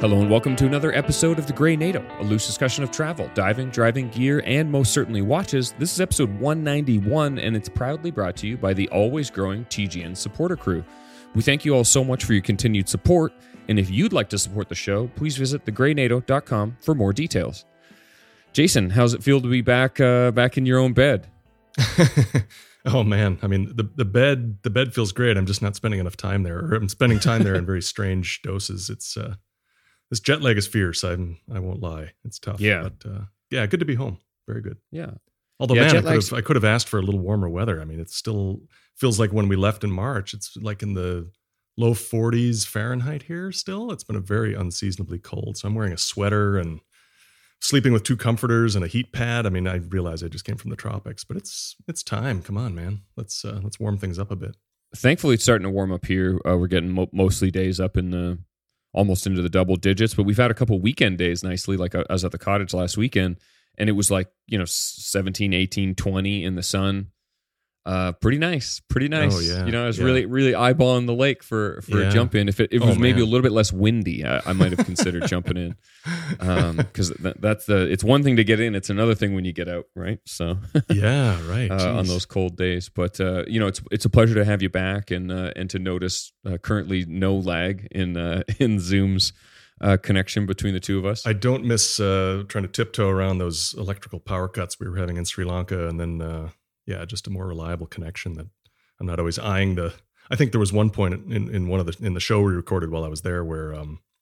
Hello and welcome to another episode of The Grey NATO, a loose discussion of travel, diving, driving, gear, and most certainly watches. This is episode 191, and it's proudly brought to you by the always growing TGN supporter crew. We thank you all so much for your continued support, and if you'd like to support the show, please visit thegreynato.com for more details. Jason, how's it feel to be back in your own bed? Oh man, I mean the bed feels great. I'm just not spending enough time there, or I'm spending time there in very strange doses. It's this jet lag is fierce. I won't lie, it's tough. Yeah, but yeah, good to be home. Very good. Yeah. Although man, I could have asked for a little warmer weather. I mean, it still feels like when we left in March, it's like in the low 40s Fahrenheit here. Still, it's been a very unseasonably cold. So I'm wearing a sweater and sleeping with two comforters and a heat pad. I mean, I realize I just came from the tropics, but it's time. Come on, man. Let's warm things up a bit. Thankfully, it's starting to warm up here. We're getting mostly days up in the almost into the double digits, but we've had a couple weekend days nicely. Like I was at the cottage last weekend, and it was like 17, 18, 20 in the sun. Pretty nice. Oh, yeah. I was really eyeballing the lake for a jump in. If it was maybe a little bit less windy, I might have considered jumping in. Because it's one thing to get in, it's another thing when you get out, right? So yeah, right. On those cold days, but it's a pleasure to have you back and to notice currently no lag in Zoom's connection between the two of us. I don't miss trying to tiptoe around those electrical power cuts we were having in Sri Lanka, and then. Yeah, just a more reliable connection that I'm not always eyeing I think there was one point in the show we recorded while I was there where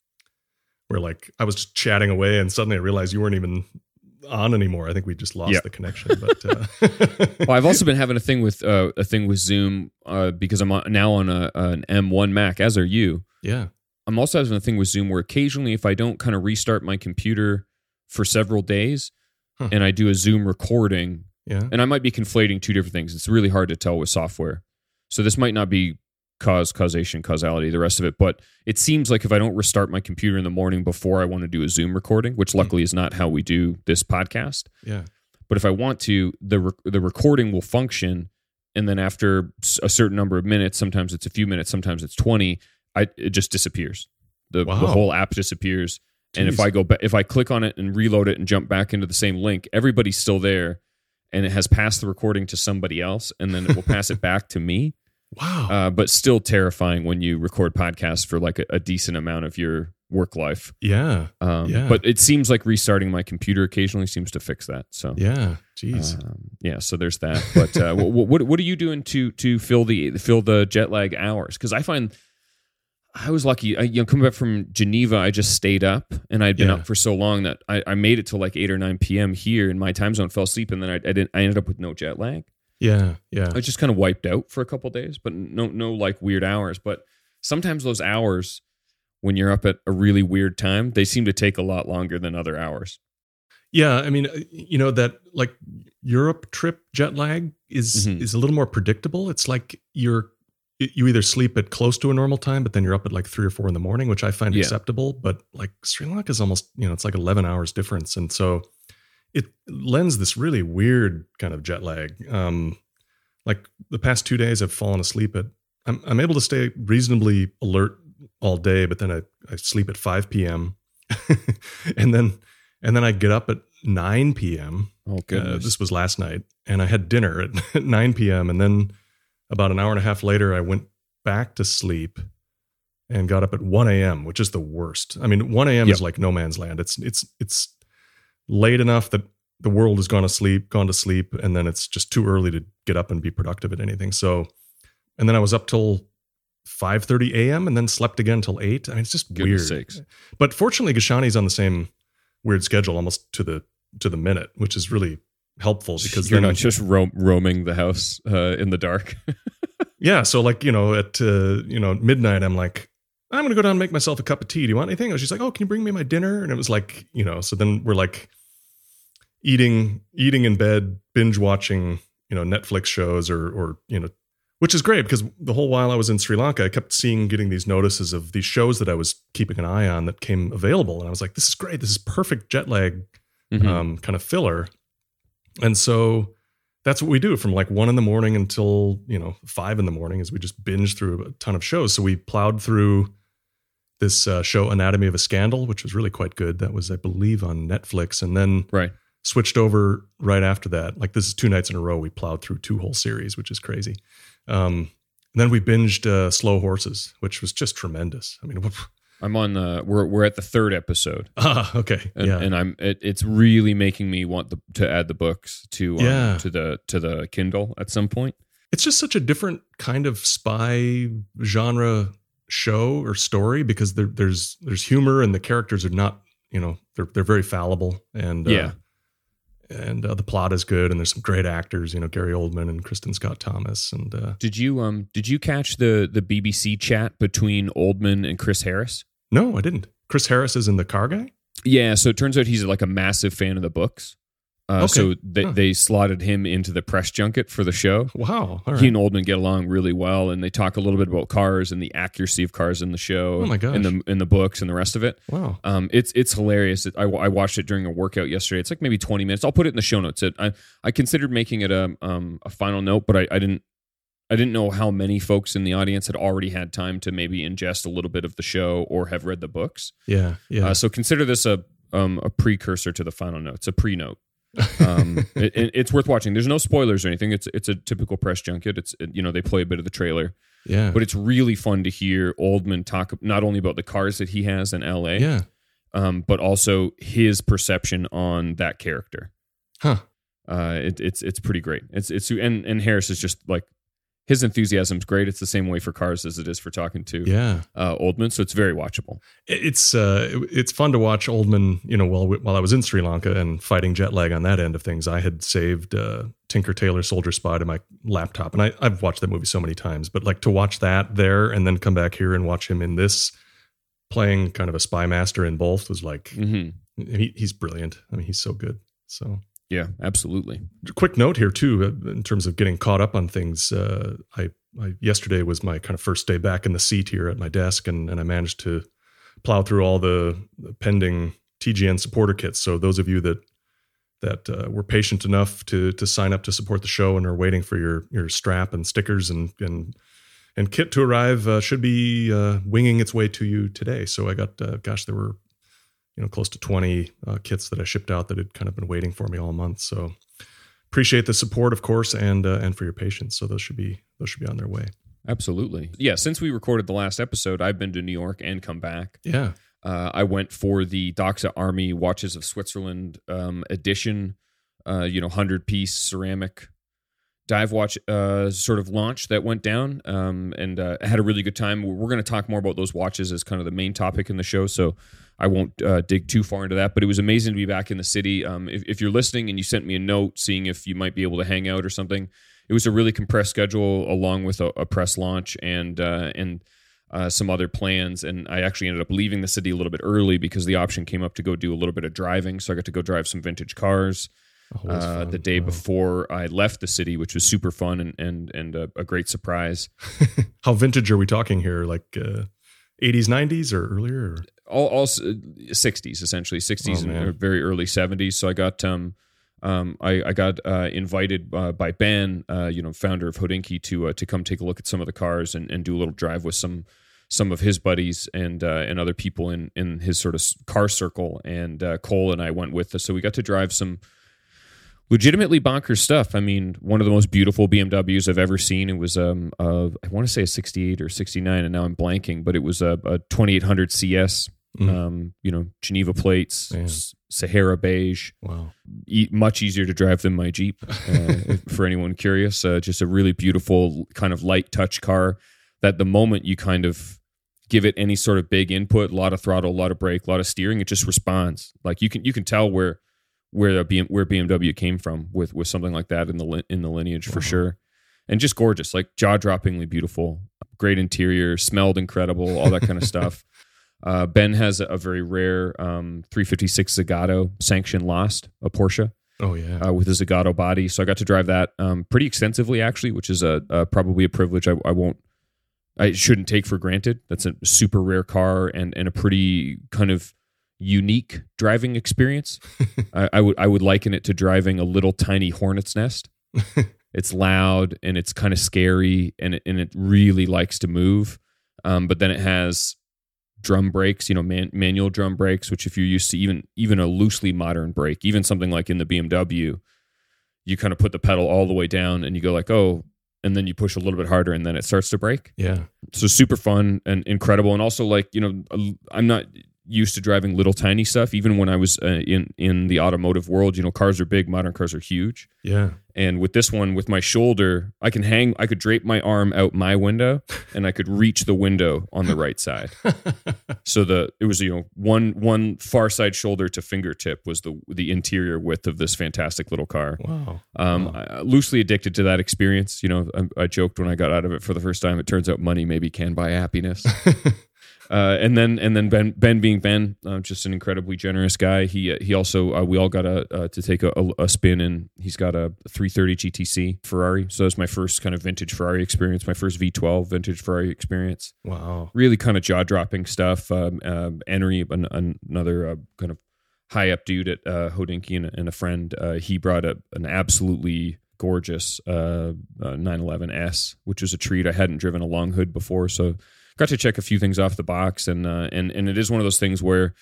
like I was just chatting away and suddenly I realized you weren't even on anymore. I think we just lost the connection. But well, I've also been having a thing with Zoom because I'm now on an M1 Mac, as are you. Yeah. I'm also having a thing with Zoom where occasionally if I don't kind of restart my computer for several days and I do a Zoom recording. Yeah. And I might be conflating two different things. It's really hard to tell with software. So this might not be causation, causality, the rest of it. But it seems like if I don't restart my computer in the morning before I want to do a Zoom recording, which luckily is not how we do this podcast. Yeah. But if I want to, the recording will function. And then after a certain number of minutes, sometimes it's a few minutes, sometimes it's 20, it just disappears. The whole app disappears. Jeez. And if I click on it and reload it and jump back into the same link, everybody's still there. And it has passed the recording to somebody else, and then it will pass it back to me. Wow. But still terrifying when you record podcasts for like a decent amount of your work life. Yeah. But it seems like restarting my computer occasionally seems to fix that. So yeah. Jeez. So there's that. But what are you doing to fill the jet lag hours? Because I find I was lucky. Coming back from Geneva, I just stayed up, and I'd been up for so long that I made it till like 8 or 9 p.m. here in my time zone. Fell asleep, and then I ended up with no jet lag. Yeah. I was just kind of wiped out for a couple of days, but no like weird hours. But sometimes those hours, when you're up at a really weird time, they seem to take a lot longer than other hours. Yeah, I mean, that like Europe trip jet lag is a little more predictable. It's like you either sleep at close to a normal time, but then you're up at like 3 or 4 in the morning, which I find acceptable. But like Sri Lanka is almost, it's like 11 hours difference. And so it lends this really weird kind of jet lag. Like the past 2 days I've fallen asleep I'm able to stay reasonably alert all day, but then I sleep at 5 p.m. and then I get up at 9 p.m. Oh, goodness. This was last night, and I had dinner at 9 p.m. And then about an hour and a half later, I went back to sleep and got up at 1 a.m., which is the worst. I mean, 1 a.m. is like no man's land. It's late enough that the world has gone to sleep, and then it's just too early to get up and be productive at anything. So, and then I was up till 5:30 a.m. and then slept again till 8. I mean, it's just weird. Sakes. But fortunately, Gashani's on the same weird schedule, almost to the minute, which is really helpful because you're not just roaming the house in the dark. Yeah. So like, at midnight, I'm like, I'm going to go down and make myself a cup of tea. Do you want anything? And she's like, oh, can you bring me my dinner? And it was like, so then we're like eating in bed, binge watching, Netflix shows or which is great because the whole while I was in Sri Lanka, I kept getting these notices of these shows that I was keeping an eye on that came available. And I was like, this is great. This is perfect jet lag kind of filler. And so that's what we do from like 1 a.m. until, 5 a.m. is we just binge through a ton of shows. So we plowed through this show Anatomy of a Scandal, which was really quite good. That was, I believe, on Netflix, and then switched over right after that. Like, this is 2 nights in a row we plowed through 2 whole series, which is crazy. And then we binged Slow Horses, which was just tremendous. I mean, I'm on we're at the 3rd episode. Okay. And it's really making me want to add the books to the Kindle at some point. It's just such a different kind of spy genre show or story, because there's humor, and the characters are not, they're very fallible, and the plot is good, and there's some great actors, Gary Oldman and Kristen Scott Thomas. And did you catch the BBC chat between Oldman and Chris Harris? No, I didn't. Chris Harris is in The Car Guy? Yeah, so it turns out he's like a massive fan of the books. So they slotted him into the press junket for the show. Wow. All right. He and Oldman get along really well, and they talk a little bit about cars and the accuracy of cars in the show. Oh my gosh. In the books and the rest of it. Wow. It's hilarious. I watched it during a workout yesterday. It's like maybe 20 minutes. I'll put it in the show notes. I considered making it a final note, but I didn't know how many folks in the audience had already had time to maybe ingest a little bit of the show or have read the books. Yeah. So consider this a precursor to the final note. It's a pre-note. It's worth watching. There's no spoilers or anything. It's a typical press junket. They play a bit of the trailer. Yeah. But it's really fun to hear Oldman talk not only about the cars that he has in LA, but also his perception on that character. Huh. It's pretty great. And Harris is just like, his enthusiasm's great. It's the same way for cars as it is for talking to Oldman, so it's very watchable. It's fun to watch Oldman. While I was in Sri Lanka and fighting jet lag on that end of things, I had saved Tinker Tailor Soldier Spy to my laptop, and I've watched that movie so many times. But like, to watch that there and then come back here and watch him in this, playing kind of a spy master in both, was like, he's brilliant. I mean, he's so good. So. Yeah, absolutely. Quick note here too, in terms of getting caught up on things. I yesterday was my kind of first day back in the seat here at my desk, and I managed to plow through all the pending TGN supporter kits. So those of you that were patient enough to sign up to support the show and are waiting for your strap and stickers and kit to arrive, should be winging its way to you today. So I got, there were close to 20 kits that I shipped out that had kind of been waiting for me all month. So appreciate the support, of course, and for your patience. So those should be on their way. Absolutely. Yeah. Since we recorded the last episode, I've been to New York and come back. Yeah. I went for the Doxa Army Watches of Switzerland edition, 100-piece ceramic dive watch sort of launch that went down, and had a really good time. We're going to talk more about those watches as kind of the main topic in the show, so I won't dig too far into that, but it was amazing to be back in the city. If you're listening and you sent me a note seeing if you might be able to hang out or something, it was a really compressed schedule along with a press launch and some other plans. And I actually ended up leaving the city a little bit early because the option came up to go do a little bit of driving. So I got to go drive some vintage cars the day before I left the city, which was super fun and a great surprise. How vintage are we talking here? Like 80s, 90s or earlier? All 60s, essentially 60s and very early 70s. So I got I got invited by Ben, founder of Hodinkee, to come take a look at some of the cars and do a little drive with some of his buddies and other people in his sort of car circle. And Cole and I went with us, so we got to drive some legitimately bonkers stuff. I mean, one of the most beautiful BMWs I've ever seen. It was I want to say a 68 or 69, and now I'm blanking, but it was a 2800 CS. Geneva plates, Sahara beige. Wow, much easier to drive than my Jeep. For anyone curious, just a really beautiful kind of light touch car. That the moment you kind of give it any sort of big input, a lot of throttle, a lot of brake, a lot of steering, it just responds. Like you can tell where BMW came from with something like that in the lineage. Wow. For sure, and just gorgeous, like jaw-droppingly beautiful, great interior, smelled incredible, all that kind of stuff. Ben has a very rare 356 Zagato Sanction Lost, a Porsche. Oh yeah, with a Zagato body. So I got to drive that pretty extensively, actually, which is probably a privilege I shouldn't take for granted. That's a super rare car and a pretty kind of unique driving experience. I would liken it to driving a little tiny hornet's nest. It's loud and it's kind of scary and it really likes to move, but then it has drum brakes, manual drum brakes, which if you're used to even a loosely modern brake, even something like in the BMW, you kind of put the pedal all the way down and you go like, oh, and then you push a little bit harder and then it starts to brake. Yeah. So super fun and incredible. And also like, I'm not used to driving little tiny stuff. Even when I was in the automotive world, cars are big, modern cars are huge. Yeah. And with this one, with my shoulder, I could drape my arm out my window and I could reach the window on the right side. So it was, one far side shoulder to fingertip was the interior width of this fantastic little car. Wow. Loosely addicted to that experience. I joked when I got out of it for the first time, it turns out money maybe can buy happiness. And then Ben being Ben, just an incredibly generous guy. He also we all got to take a spin, and he's got a 330 GTC Ferrari. So that's my first kind of vintage Ferrari experience, my first V12 vintage Ferrari experience. Wow, really kind of jaw dropping stuff. Henry, another kind of high up dude at Hodinkee and a friend, he brought an absolutely gorgeous 911S, which was a treat. I hadn't driven a long hood before, so got to check a few things off the box, and it is one of those things where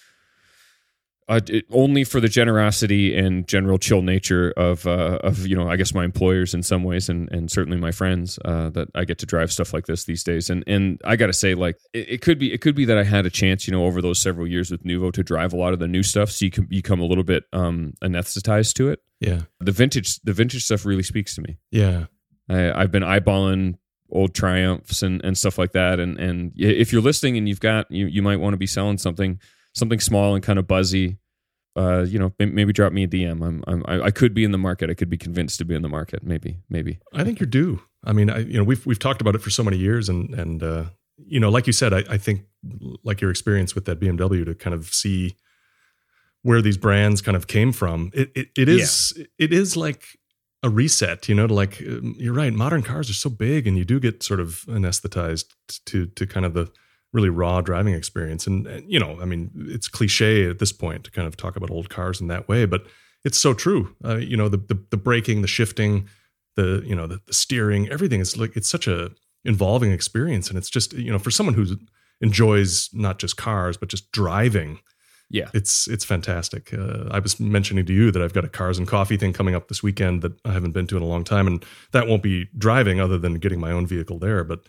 only for the generosity and general chill nature of I guess my employers in some ways, and certainly my friends, that I get to drive stuff like this these days. And I got to say, like it could be that I had a chance, over those several years with Nuvo to drive a lot of the new stuff, so you can become a little bit anesthetized to it. Yeah, the vintage stuff really speaks to me. Yeah, I've been eyeballing old Triumphs and stuff like that, and if you're listening and you've got you might want to be selling something small and kind of buzzy, maybe drop me a DM. I could be in the market. I could be convinced to be in the market. Maybe. I think you're due. I mean, we've talked about it for so many years, and like you said, I think like your experience with that BMW, to kind of see where these brands kind of came from. It is like a reset, you're right. Modern cars are so big, and you do get sort of anesthetized to kind of the really raw driving experience. And I mean, it's cliche at this point to kind of talk about old cars in that way, but it's so true. The braking, the shifting, the steering, everything is like, it's such a involving experience. And it's just, for someone who enjoys not just cars, but just driving, yeah, it's fantastic. I was mentioning to you that I've got a Cars and Coffee thing coming up this weekend that I haven't been to in a long time, and that won't be driving other than getting my own vehicle there. But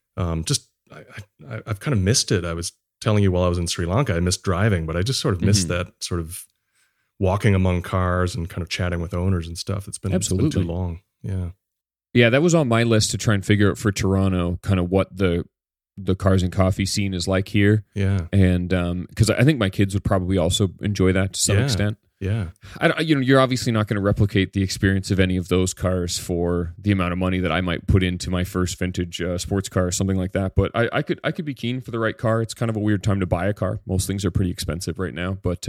I've kind of missed it. I was telling you while I was in Sri Lanka, I missed driving, but I just sort of missed that sort of walking among cars and kind of chatting with owners and stuff. It's been too long. Yeah, that was on my list to try and figure out for Toronto, kind of what the Cars and Coffee scene is like here. Yeah. And because I think my kids would probably also enjoy that to some extent. Yeah. You're obviously not going to replicate the experience of any of those cars for the amount of money that I might put into my first vintage sports car or something like that. But I could be keen for the right car. It's kind of a weird time to buy a car. Most things are pretty expensive right now. But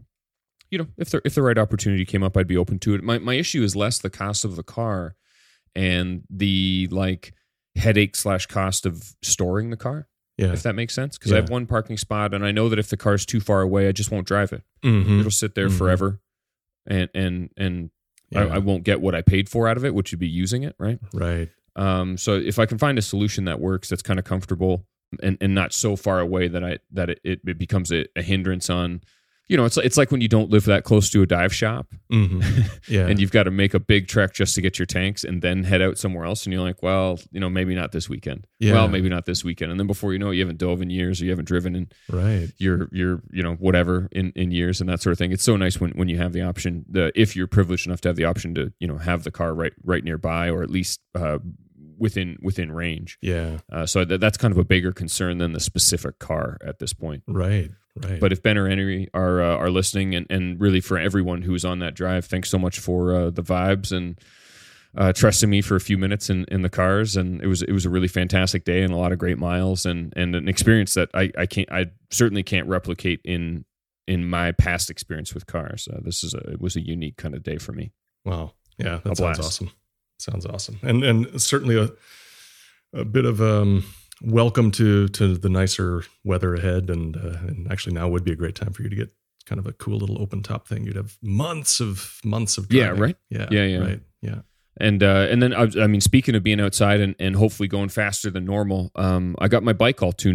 if the right opportunity came up, I'd be open to it. My issue is less the cost of the car and the headache / cost of storing the car. Yeah. If that makes sense. Because I have one parking spot, and I know that if the car's too far away, I just won't drive it. Mm-hmm. It'll sit there forever. And I won't get what I paid for out of it, which would be using it, right? Right. So if I can find a solution that works, that's kind of comfortable and not so far away that it becomes a hindrance on, it's like when you don't live that close to a dive shop, and you've got to make a big trek just to get your tanks and then head out somewhere else. And you're like, well, maybe not this weekend. Yeah. Well, maybe not this weekend. And then before you know it, you haven't dove in years, or you haven't driven in your whatever in years and that sort of thing. It's so nice when you have the option, if you're privileged enough to have the option to, have the car right nearby, or at least within range. Yeah. So that's kind of a bigger concern than the specific car at this point. Right. But if Ben or Henry are listening, and really for everyone who was on that drive, thanks so much for the vibes and trusting me for a few minutes in the cars. And it was a really fantastic day and a lot of great miles and an experience that I certainly can't replicate in my past experience with cars. It was a unique kind of day for me. Wow. Yeah, that sounds awesome. Sounds awesome. And certainly a bit of welcome to the nicer weather ahead, and actually now would be a great time for you to get kind of a cool little open top thing. You'd have months of driving. Yeah, right. Yeah. Right. Yeah. And then I mean, speaking of being outside and hopefully going faster than normal, I got my bike all tuned up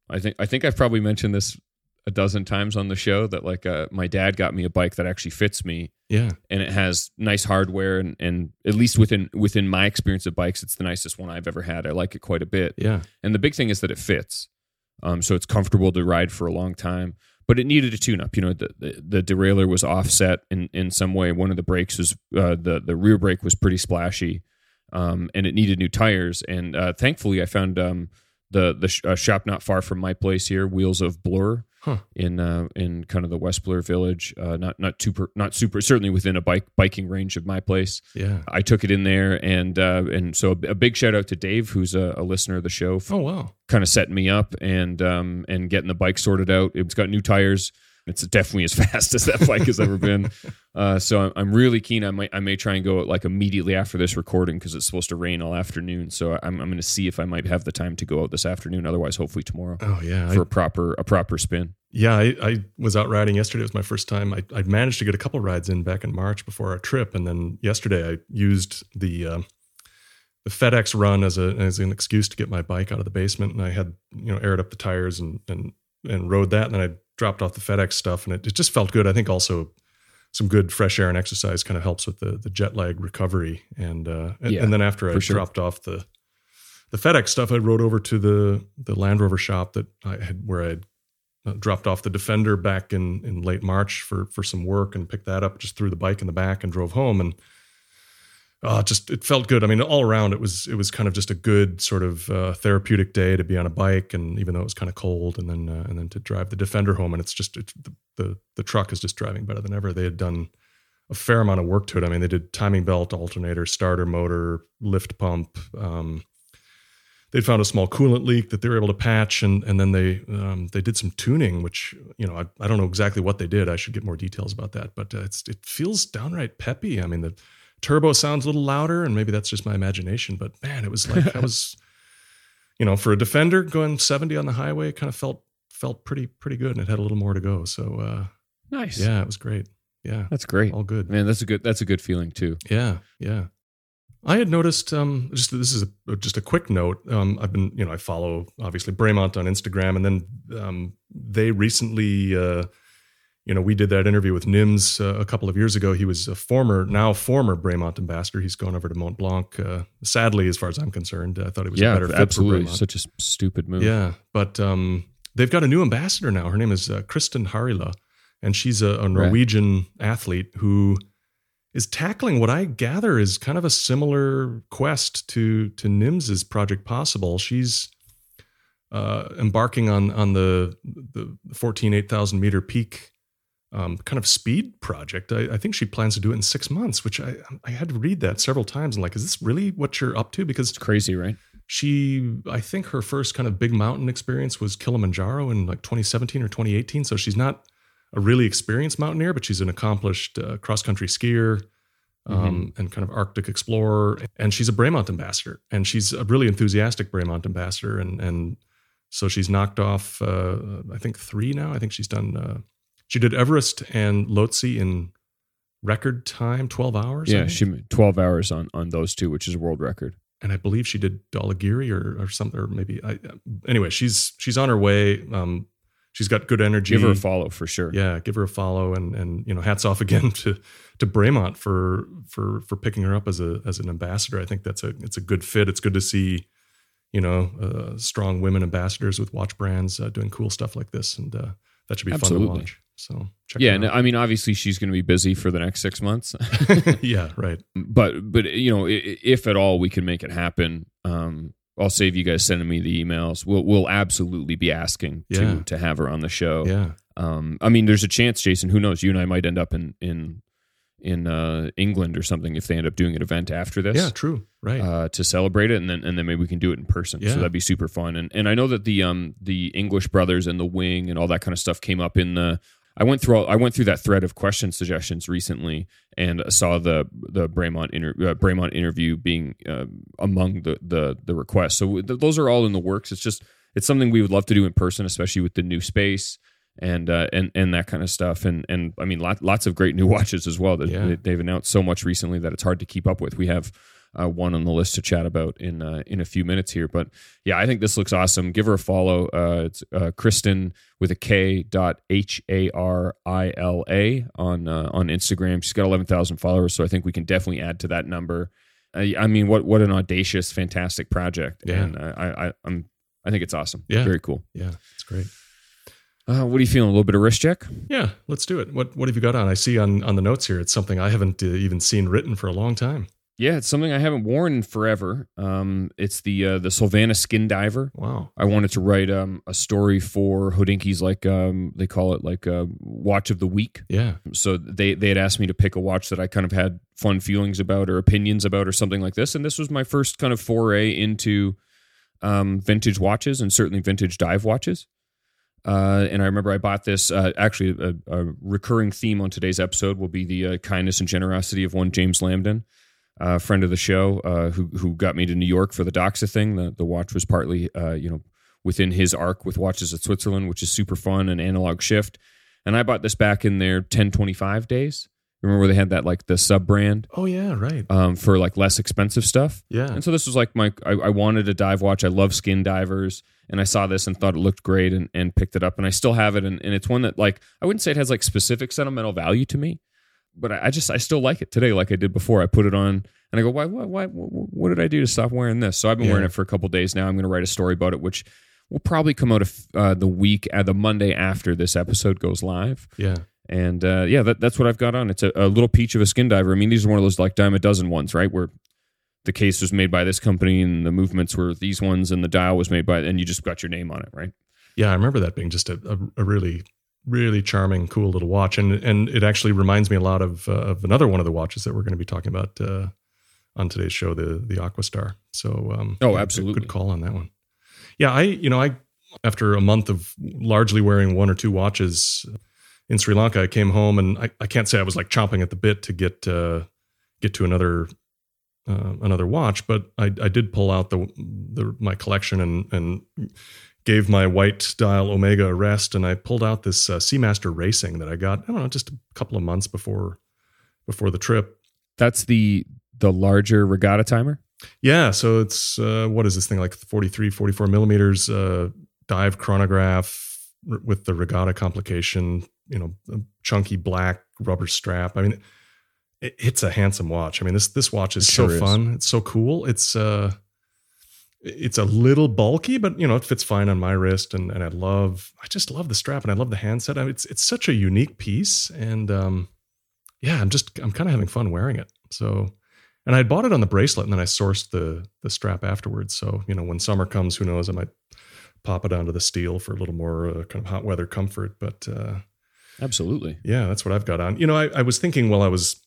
I think I've probably mentioned this a dozen times on the show that like my dad got me a bike that actually fits me. Yeah. And it has nice hardware and at least within my experience of bikes, it's the nicest one I've ever had. I like it quite a bit. Yeah. And the big thing is that it fits. So it's comfortable to ride for a long time. But it needed a tune-up. You know, the derailleur was offset in some way. One of the brakes was the rear brake was pretty splashy, and it needed new tires. And thankfully, I found the shop not far from my place here, Wheels of Blur, in kind of the West Blur Village. Not super certainly within a biking range of my place. Yeah, I took it in there, and so a big shout out to Dave, who's a listener of the show. Oh wow. Kind of setting me up and getting the bike sorted out. It's got new tires. It's definitely as fast as that bike has ever been. So I'm really keen. I may try and go like immediately after this recording because it's supposed to rain all afternoon. So I'm going to see if I might have the time to go out this afternoon. Otherwise, hopefully tomorrow. Oh yeah, for a proper spin. Yeah, I was out riding yesterday. It was my first time. I managed to get a couple rides in back in March before our trip, and then yesterday I used the FedEx run as an excuse to get my bike out of the basement, and I had aired up the tires and rode that, and then I dropped off the FedEx stuff, and it just felt good. I think also some good fresh air and exercise kind of helps with the jet lag recovery, and then after I dropped off the FedEx stuff, I rode over to the Land Rover shop that I had dropped off the Defender back in late March for some work, and picked that up, just threw the bike in the back and drove home, and it felt good. I mean, all around it was kind of just a good sort of therapeutic day to be on a bike, and even though it was kind of cold, and then to drive the Defender home, and the truck is just driving better than ever. They had done a fair amount of work to it. I mean, they did timing belt, alternator, starter motor, lift pump. They'd found a small coolant leak that they were able to patch, and then they did some tuning, which I don't know exactly what they did. I should get more details about that, but it feels downright peppy. I mean, the turbo sounds a little louder, and maybe that's just my imagination, but man, it was like I was, for a Defender going 70 on the highway, it kind of felt pretty good, and it had a little more to go. So nice. Yeah, it was great. Yeah, that's great. All good, man. That's a good feeling too. Yeah. I had noticed, this is just a quick note. I follow obviously Bremont on Instagram, and then they recently, we did that interview with Nims a couple of years ago. He was now former Bremont ambassador. He's gone over to Mont Blanc. Sadly, as far as I'm concerned, I thought it was a better fit absolutely. for Bremont. Such a stupid move. Yeah, but they've got a new ambassador now. Her name is Kristen Harila, and she's a Norwegian athlete who is tackling what I gather is kind of a similar quest to Nims's Project Possible. She's embarking on the 8,000 meter peak kind of speed project. I think she plans to do it in 6 months, which I had to read that several times. And like, is this really what you're up to? Because it's crazy, right? I think her first kind of big mountain experience was Kilimanjaro in like 2017 or 2018. So she's not a really experienced mountaineer, but she's an accomplished cross-country skier and kind of Arctic explorer. And she's a Bremont ambassador, and she's a really enthusiastic Bremont ambassador. And so she's knocked off, I think 3 now. I think she's done, she did Everest and Lhotse in record time, 12 hours. Yeah, she 12 hours on those two, which is a world record. And I believe she did Dhaulagiri or something, or maybe, anyway, she's on her way. She's got good energy. Give her a follow for sure. Yeah, give her a follow, and hats off again to Bremont for picking her up as an ambassador. I think it's a good fit. It's good to see, strong women ambassadors with watch brands doing cool stuff like this, and that should be fun to watch. So check it out. And I mean, obviously she's going to be busy for the next 6 months. Yeah, right. But if at all we can make it happen, I'll save you guys sending me the emails. We'll absolutely be asking to have her on the show. Yeah. I mean, there's a chance, Jason. Who knows? You and I might end up in England or something if they end up doing an event after this. Yeah, true. Right. To celebrate it, and then maybe we can do it in person. Yeah. So that'd be super fun. And I know that the English brothers and the Wing and all that kind of stuff came up in the. I went through that thread of question suggestions recently, and saw the Bremont interview being among the requests. So those are all in the works. It's something we would love to do in person, especially with the new space and that kind of stuff. And I mean, lots of great new watches as well. They've announced so much recently that it's hard to keep up with. We have one on the list to chat about in a few minutes here. But yeah, I think this looks awesome. Give her a follow. It's Kristen with a K.Harila on Instagram. She's got 11,000 followers, so I think we can definitely add to that number. I mean, what an audacious, fantastic project. Yeah. And I think it's awesome. Yeah. Very cool. Yeah, it's great. What are you feeling? A little bit of wrist check? Yeah, let's do it. What have you got on? I see on the notes here, it's something I haven't even seen written for a long time. Yeah, it's something I haven't worn in forever. It's the Silvana Skin Diver. Wow. I wanted to write a story for Hodinkee, like they call it, like a watch of the week. Yeah. So they had asked me to pick a watch that I kind of had fun feelings about or opinions about or something like this. And this was my first kind of foray into vintage watches and certainly vintage dive watches. And I remember I bought this, actually a recurring theme on today's episode will be the kindness and generosity of one James Lambden, a friend of the show, who got me to New York for the Doxa thing. The watch was partly, within his arc with Watches of Switzerland, which is super fun, and Analog Shift. And I bought this back in their 1025 days. Remember where they had that, like the sub brand? Oh yeah, right. For like less expensive stuff. Yeah. And so this was like I wanted a dive watch. I love skin divers. And I saw this and thought it looked great and picked it up. And I still have it. And it's one that, like, I wouldn't say it has like specific sentimental value to me, but I still like it today like I did before. I put it on and I go, why, what did I do to stop wearing this? So I've been wearing it for a couple of days now. I'm going to write a story about it, which will probably come out of the Monday after this episode goes live. Yeah. And that's what I've got on. It's a little peach of a skin diver. I mean, these are one of those like dime a dozen ones, right? Where the case was made by this company and the movements were these ones and the dial was made by, and you just got your name on it, right? Yeah, I remember that being just a really, really charming, cool little watch. And it actually reminds me a lot of another one of the watches that we're going to be talking about on today's show, the Aquastar. So, absolutely. Good call on that one. Yeah, I after a month of largely wearing one or two watches in Sri Lanka, I came home and I can't say I was like chomping at the bit to get to another watch, but I did pull out my collection and gave my white dial Omega a rest, and I pulled out this Seamaster Racing that I got, I don't know, just a couple of months before the trip. That's the larger regatta timer? Yeah, so it's what is this thing, like 43, 44 millimeters dive chronograph with the regatta complication, a chunky black rubber strap. I mean, it's a handsome watch. I mean, this watch is so fun. It's so cool. It's a little bulky, but it fits fine on my wrist. And I just love the strap and I love the handset. I mean, it's such a unique piece. And I'm kind of having fun wearing it. So, and I bought it on the bracelet and then I sourced the strap afterwards. So, when summer comes, who knows, I might pop it onto the steel for a little more kind of hot weather comfort. But absolutely. Yeah, that's what I've got on. I was thinking while I was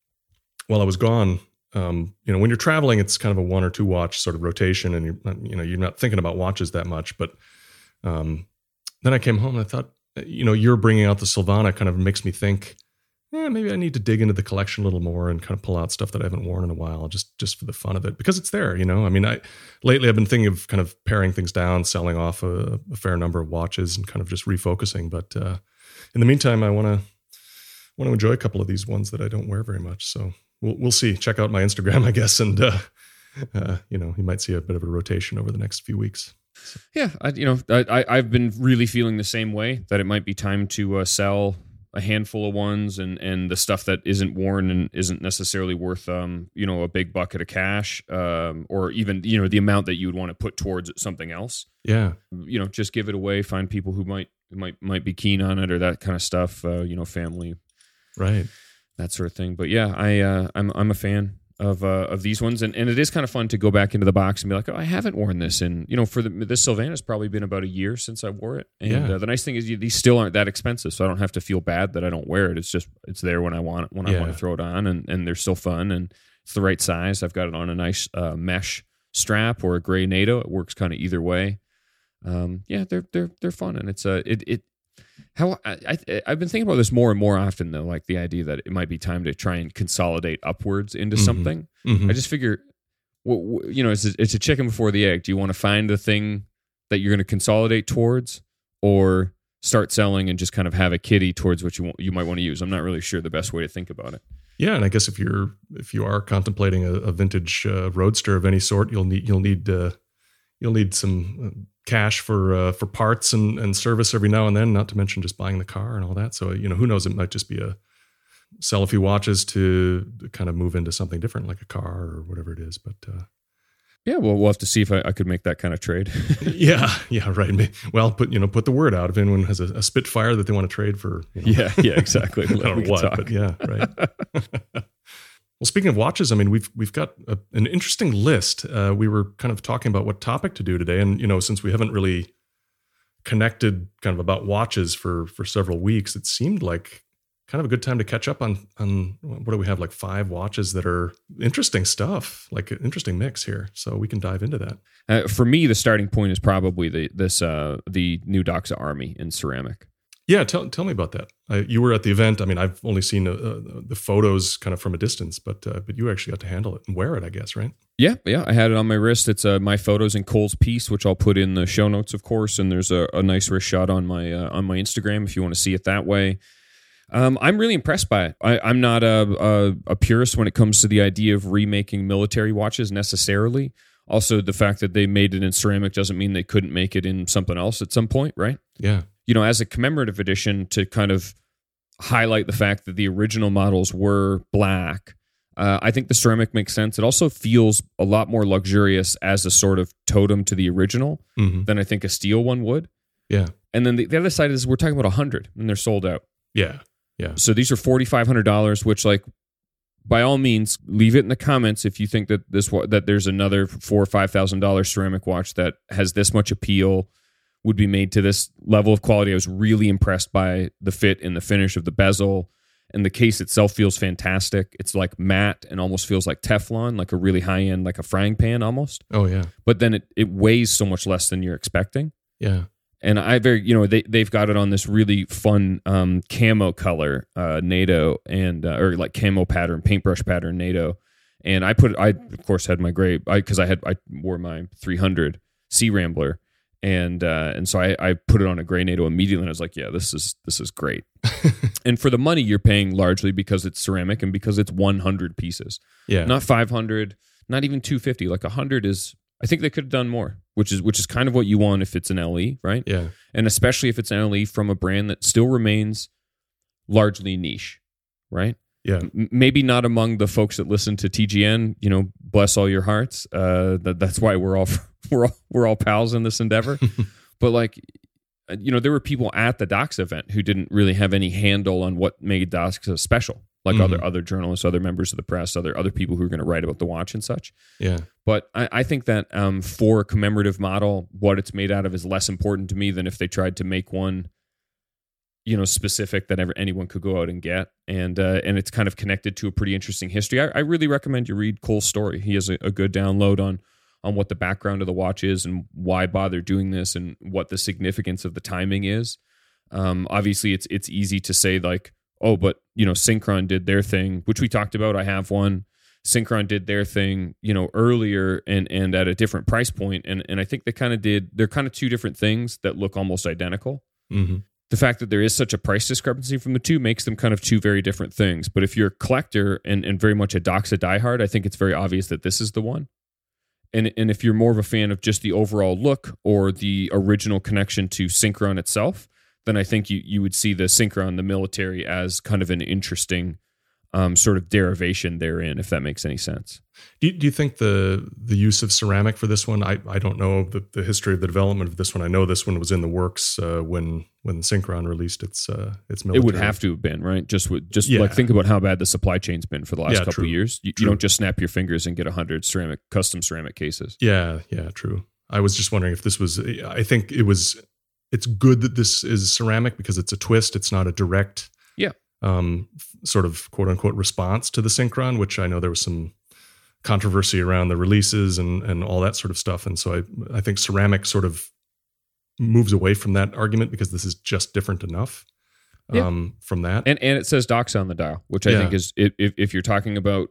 gone, when you're traveling, it's kind of a one or two watch sort of rotation, and you're not thinking about watches that much. But then I came home and I thought, you're bringing out the Silvana kind of makes me think, maybe I need to dig into the collection a little more and kind of pull out stuff that I haven't worn in a while, just for the fun of it, because it's there. I mean, lately I've been thinking of kind of paring things down, selling off a fair number of watches, and kind of just refocusing. But in the meantime, I want to enjoy a couple of these ones that I don't wear very much. So. We'll see. Check out my Instagram, I guess, and you might see a bit of a rotation over the next few weeks. So. Yeah, I've been really feeling the same way, that it might be time to sell a handful of ones and the stuff that isn't worn and isn't necessarily worth a big bucket of cash, or even the amount that you would want to put towards something else. Yeah, just give it away. Find people who might be keen on it or that kind of stuff. Family, right. That sort of thing. But yeah, I'm a fan of these ones, and it is kind of fun to go back into the box and be like, oh, I haven't worn this, and for this Silvana's probably been about a year since I wore it. And the nice thing is these still aren't that expensive, so I don't have to feel bad that I don't wear it. It's just it's there when I want it, I want to throw it on, and they're still fun, and it's the right size. I've got it on a nice mesh strap or a gray NATO. It works kind of either way. They're fun, and it's how I've been thinking about this more and more often, though, like the idea that it might be time to try and consolidate upwards into something. Mm-hmm. I just figure, it's a chicken before the egg. Do you want to find the thing that you're going to consolidate towards, or start selling and just kind of have a kitty towards what you might want to use? I'm not really sure the best way to think about it. Yeah, and I guess if you are contemplating a vintage roadster of any sort, you'll need some cash for parts and service every now and then. Not to mention just buying the car and all that. So who knows? It might just be sell a few watches to kind of move into something different, like a car or whatever it is. But yeah, well, we'll have to see if I could make that kind of trade. yeah, right. Well, put the word out if anyone has a Spitfire that they want to trade for. Yeah, exactly. I don't know what, but yeah, right. Well, speaking of watches, I mean, we've got an interesting list. We were kind of talking about what topic to do today, and since we haven't really connected kind of about watches for several weeks, it seemed like kind of a good time to catch up on what do we have, like 5 watches that are interesting stuff, like an interesting mix here. So we can dive into that. For me, the starting point is probably the new Doxa Army in ceramic. Yeah, tell me about that. You were at the event. I mean, I've only seen the photos kind of from a distance, but you actually got to handle it and wear it, I guess, right? Yeah. I had it on my wrist. It's my photos in Cole's piece, which I'll put in the show notes, of course. And there's a nice wrist shot on my Instagram if you want to see it that way. I'm really impressed by it. I'm not a purist when it comes to the idea of remaking military watches necessarily. Also, the fact that they made it in ceramic doesn't mean they couldn't make it in something else at some point, right? Yeah. As a commemorative edition to kind of highlight the fact that the original models were black, I think the ceramic makes sense. It also feels a lot more luxurious as a sort of totem to the original than I think a steel one would. Yeah. And then the other side is we're talking about 100 and they're sold out. Yeah. So these are $4,500, which, like, by all means, leave it in the comments if you think that that there's another $4,000 or $5,000 ceramic watch that has this much appeal, would be made to this level of quality. I was really impressed by the fit and the finish of the bezel, and the case itself feels fantastic. It's like matte and almost feels like Teflon, like a really high end, like a frying pan almost. Oh yeah. But then it weighs so much less than you're expecting. Yeah. And they've got it on this really fun camo color NATO and or like camo pattern, paintbrush pattern NATO. And I of course had my gray because I wore my 300 Sea Rambler, and so I put it on a gray NATO immediately. And I was like, yeah, this is great. And for the money you're paying largely because it's ceramic and because it's 100 pieces. Yeah, not 500, not even 250. Like 100 is. I think they could have done more, which is kind of what you want if it's an LE, right? Yeah. And especially if it's an LE from a brand that still remains largely niche, right? Yeah. Maybe not among the folks that listen to TGN, bless all your hearts. That's why we're all pals in this endeavor. But there were people at the Doxa event who didn't really have any handle on what made Doxa special. Like other journalists, other members of the press, other people who are going to write about the watch and such. Yeah. But I think that for a commemorative model, what it's made out of is less important to me than if they tried to make one, specific that anyone could go out and get. And it's kind of connected to a pretty interesting history. I really recommend you read Cole's story. He has a good download on what the background of the watch is and why bother doing this and what the significance of the timing is. Obviously, it's easy to say like, oh, but Synchron did their thing, which we talked about. I have one. Synchron did their thing, earlier and at a different price point. And I think they're kind of two different things that look almost identical. Mm-hmm. The fact that there is such a price discrepancy from the two makes them kind of two very different things. But if you're a collector and very much a Doxa diehard, I think it's very obvious that this is the one. And if you're more of a fan of just the overall look or the original connection to Synchron itself, then I think you would see the Synchron, the military, as kind of an interesting sort of derivation therein, if that makes any sense. Do you think the use of ceramic for this one? I don't know the history of the development of this one. I know this one was in the works when Synchron released its military. It would have to have been, right? Just like think about how bad the supply chain's been for the last couple of years. You don't just snap your fingers and get 100 custom ceramic cases. Yeah, true. I was just wondering if this was. I think it was. It's good that this is ceramic because it's a twist. It's not a direct, sort of quote unquote response to the Synchron, which I know there was some controversy around the releases and all that sort of stuff. And so I think ceramic sort of moves away from that argument because this is just different enough from that. And it says Doxa on the dial, which I think is if you're talking about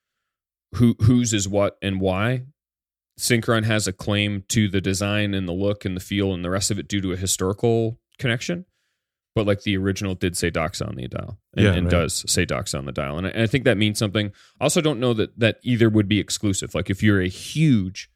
whose is what and why. Synchron has a claim to the design and the look and the feel and the rest of it due to a historical connection. but like the original did say Doxa on the dial, and does say Doxa on the dial, and I think that means something. I also don't know that either would be exclusive. Like if you're a huge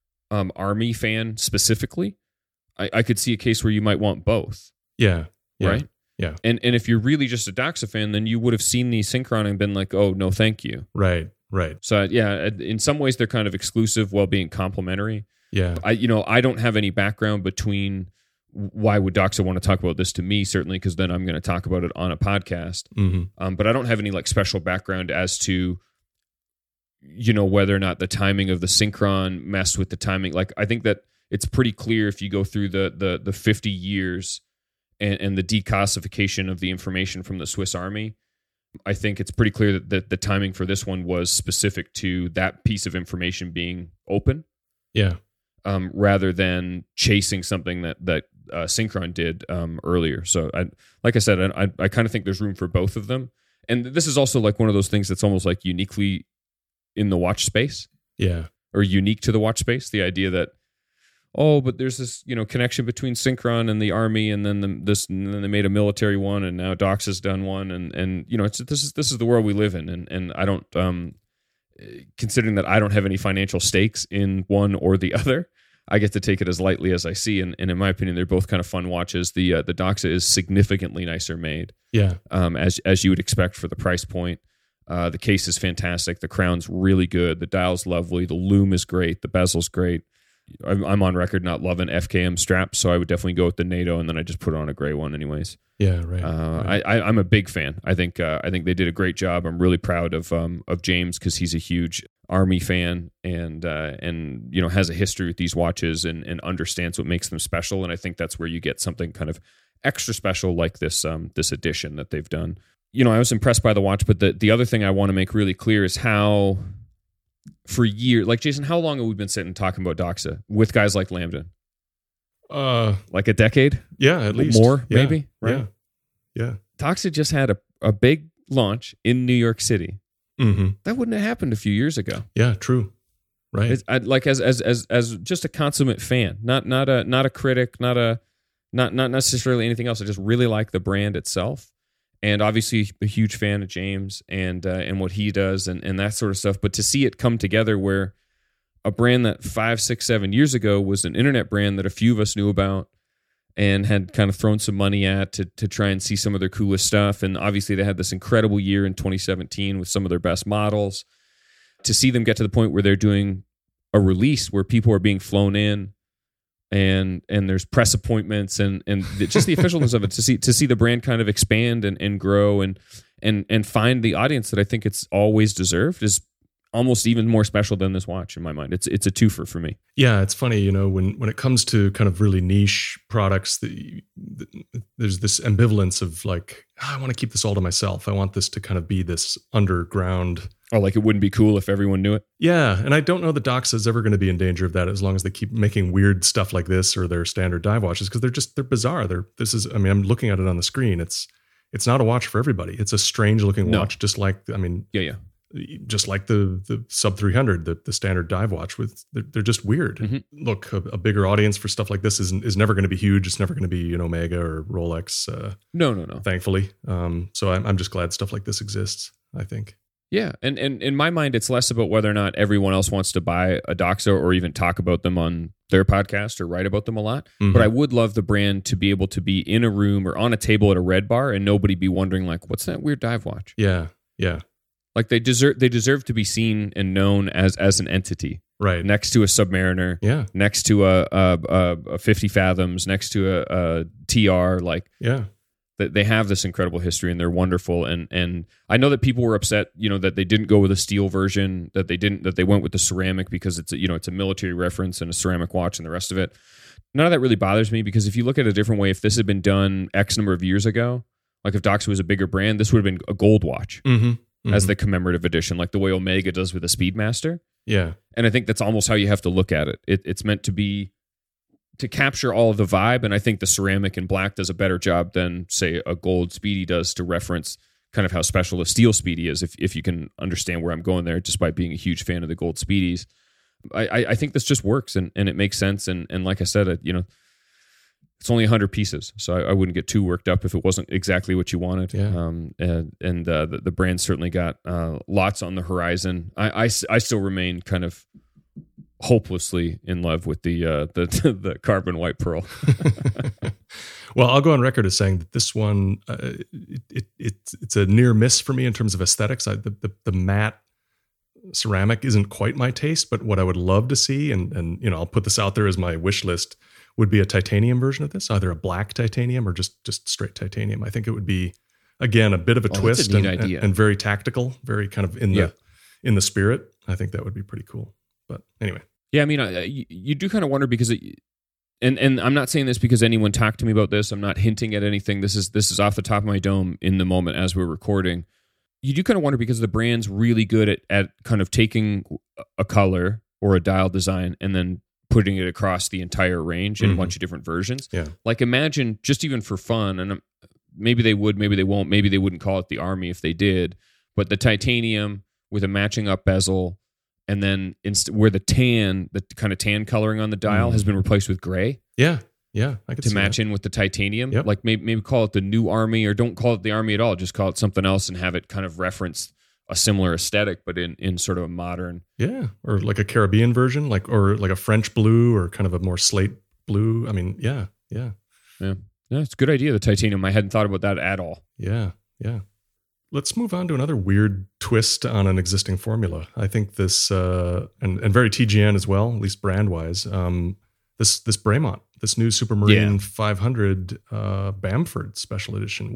Army fan specifically, I could see a case where you might want both. Yeah. Right. Yeah. And if you're really just a Doxa fan, then you would have seen the Synchron and been like, oh no, thank you. Right. So yeah, in some ways they're kind of exclusive while being complementary. Yeah. I don't have any background between. Why would Doxa want to talk about this to me? Certainly, because then I'm going to talk about it on a podcast. Mm-hmm. But I don't have any like special background as to, whether or not the timing of the Synchron messed with the timing. Like I think that it's pretty clear if you go through the 50 years and the declassification of the information from the Swiss Army. I think it's pretty clear that the timing for this one was specific to that piece of information being open. Yeah. Rather than chasing something that Synchron did earlier. So like I said, I kind of think there's room for both of them. And this is also like one of those things that's almost like uniquely in the watch space. Yeah. Or unique to the watch space. The idea that, but there's this, connection between Synchron and the Army, and then they made a military one, and now Doxa's done one, and this is the world we live in, and I don't considering that I don't have any financial stakes in one or the other, I get to take it as lightly as I see. And in my opinion, they're both kind of fun watches. The Doxa is significantly nicer made. Yeah. As you would expect for the price point. The case is fantastic. The crown's really good. The dial's lovely. The lume is great. The bezel's great. I'm on record not loving FKM straps, so I would definitely go with the NATO, and then I just put on a gray one anyways. Yeah, right. I'm a big fan. I think they did a great job. I'm really proud of James because he's a huge Army fan and has a history with these watches and understands what makes them special. And I think that's where you get something kind of extra special like this edition that they've done. I was impressed by the watch, but the other thing I want to make really clear is how for years, like Jason, how long have we been sitting talking about Doxa with guys like Lambda? Like a decade? Yeah, at least. More, maybe, right? Yeah. Doxa just had a big launch in New York City. Mm-hmm. That wouldn't have happened a few years ago. Yeah, true. Right. Like as just a consummate fan, not a critic, not necessarily anything else. I just really like the brand itself. And obviously a huge fan of James and what he does and that sort of stuff. But to see it come together where a brand that 5, 6, 7 years ago was an internet brand that a few of us knew about and had kind of thrown some money at to try and see some of their coolest stuff. And obviously they had this incredible year in 2017 with some of their best models. To see them get to the point where they're doing a release where people are being flown in and there's press appointments and just the officialness of it, to see the brand kind of expand and grow and find the audience that I think it's always deserved is almost even more special than this watch in my mind. It's a twofer for me. Yeah, it's funny, when it comes to kind of really niche products, there's this ambivalence of like, I want to keep this all to myself. I want this to kind of be this underground. Oh, like it wouldn't be cool if everyone knew it? Yeah, and I don't know that Doxa is ever going to be in danger of that as long as they keep making weird stuff like this or their standard dive watches, because they're bizarre. I'm looking at it on the screen. It's not a watch for everybody. It's a strange looking watch, just like just like the sub 300, the standard dive watch. They're just weird. Mm-hmm. Look, a bigger audience for stuff like this is never going to be huge. It's never going to be Omega or Rolex. No. Thankfully, so I'm just glad stuff like this exists, I think. Yeah, and in my mind, it's less about whether or not everyone else wants to buy a Doxa or even talk about them on their podcast or write about them a lot. Mm-hmm. But I would love the brand to be able to be in a room or on a table at a Red Bar and nobody be wondering like, what's that weird dive watch? Yeah. Like they deserve to be seen and known as an entity, right? Next to a Submariner, next to a 50 Fathoms, next to a TR, like they have this incredible history and they're wonderful. And I know that people were upset, that they didn't go with a steel version, that they went with the ceramic because it's a military reference and a ceramic watch and the rest of it. None of that really bothers me because if you look at it a different way, if this had been done X number of years ago, like if Doxa was a bigger brand, this would have been a gold watch. Mm-hmm. As the commemorative edition, like the way Omega does with the Speedmaster. Yeah. And I think that's almost how you have to look at it. It's meant to capture all of the vibe, and I think the ceramic and black does a better job than, say, a gold Speedy does to reference kind of how special a steel Speedy is, if you can understand where I'm going there, despite being a huge fan of the gold Speedies. I think this just works, and it makes sense, and like I said, It's only 100 pieces, so I wouldn't get too worked up if it wasn't exactly what you wanted. Yeah. The brand certainly got lots on the horizon. I still remain kind of hopelessly in love with the carbon white pearl. Well, I'll go on record as saying that this one it's a near miss for me in terms of aesthetics. The matte ceramic isn't quite my taste, but what I would love to see, and I'll put this out there as my wish list, would be a titanium version of this, either a black titanium or just straight titanium. I think it would be, again, a bit of a twist that's a neat idea. And very tactical, very kind of in the spirit. I think that would be pretty cool. But anyway. Yeah, I mean, you do kind of wonder because and I'm not saying this because anyone talked to me about this. I'm not hinting at anything. This is off the top of my dome in the moment as we're recording. You do kind of wonder because the brand's really good at kind of taking a color or a dial design and then putting it across the entire range in a bunch of different versions. Yeah. Like imagine, just even for fun, and maybe they would, maybe they won't, maybe they wouldn't call it the Army if they did, but the titanium with a matching up bezel, and then where the kind of tan coloring on the dial has been replaced with gray. Yeah. Yeah. I could to see match that. in with the titanium. Yep. Like maybe call it the new Army, or don't call it the Army at all. Just call it something else and have it kind of reference a similar aesthetic, but in sort of a modern. Yeah. Or like a Caribbean version, or like a French blue, or kind of a more slate blue. I mean, yeah. Yeah, it's a good idea, the titanium. I hadn't thought about that at all. Yeah. Let's move on to another weird twist on an existing formula. I think this, and very TGN as well, at least brand wise. This Bremont, this new Supermarine 500 Bamford Special Edition.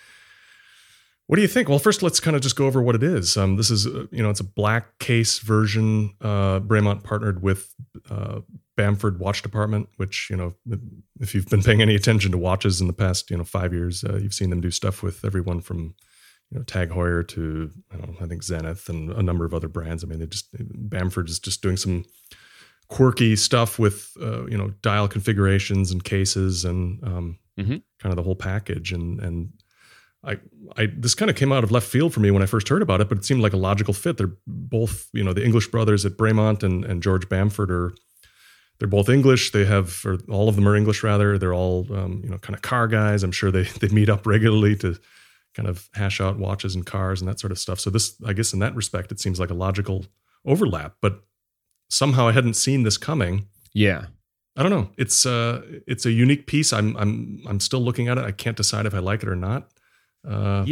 What do you think? Well, first, let's kind of just go over what it is. This is, it's a black case version. Bremont partnered with Bamford Watch Department, which, if you've been paying any attention to watches in the past, 5 years, you've seen them do stuff with everyone from, Tag Heuer to, I think Zenith and a number of other brands. I mean, Bamford is just doing some quirky stuff with, dial configurations and cases and kind of the whole package. And I this kind of came out of left field for me when I first heard about it, but it seemed like a logical fit. They're both, the English brothers at Bremont and George Bamford they're both English. Or all of them are English rather. They're all, kind of car guys. I'm sure they meet up regularly to kind of hash out watches and cars and that sort of stuff. So this, I guess in that respect, it seems like a logical overlap, but somehow I hadn't seen this coming. Yeah. I don't know. It's a unique piece. I'm still looking at it. I can't decide if I like it or not. So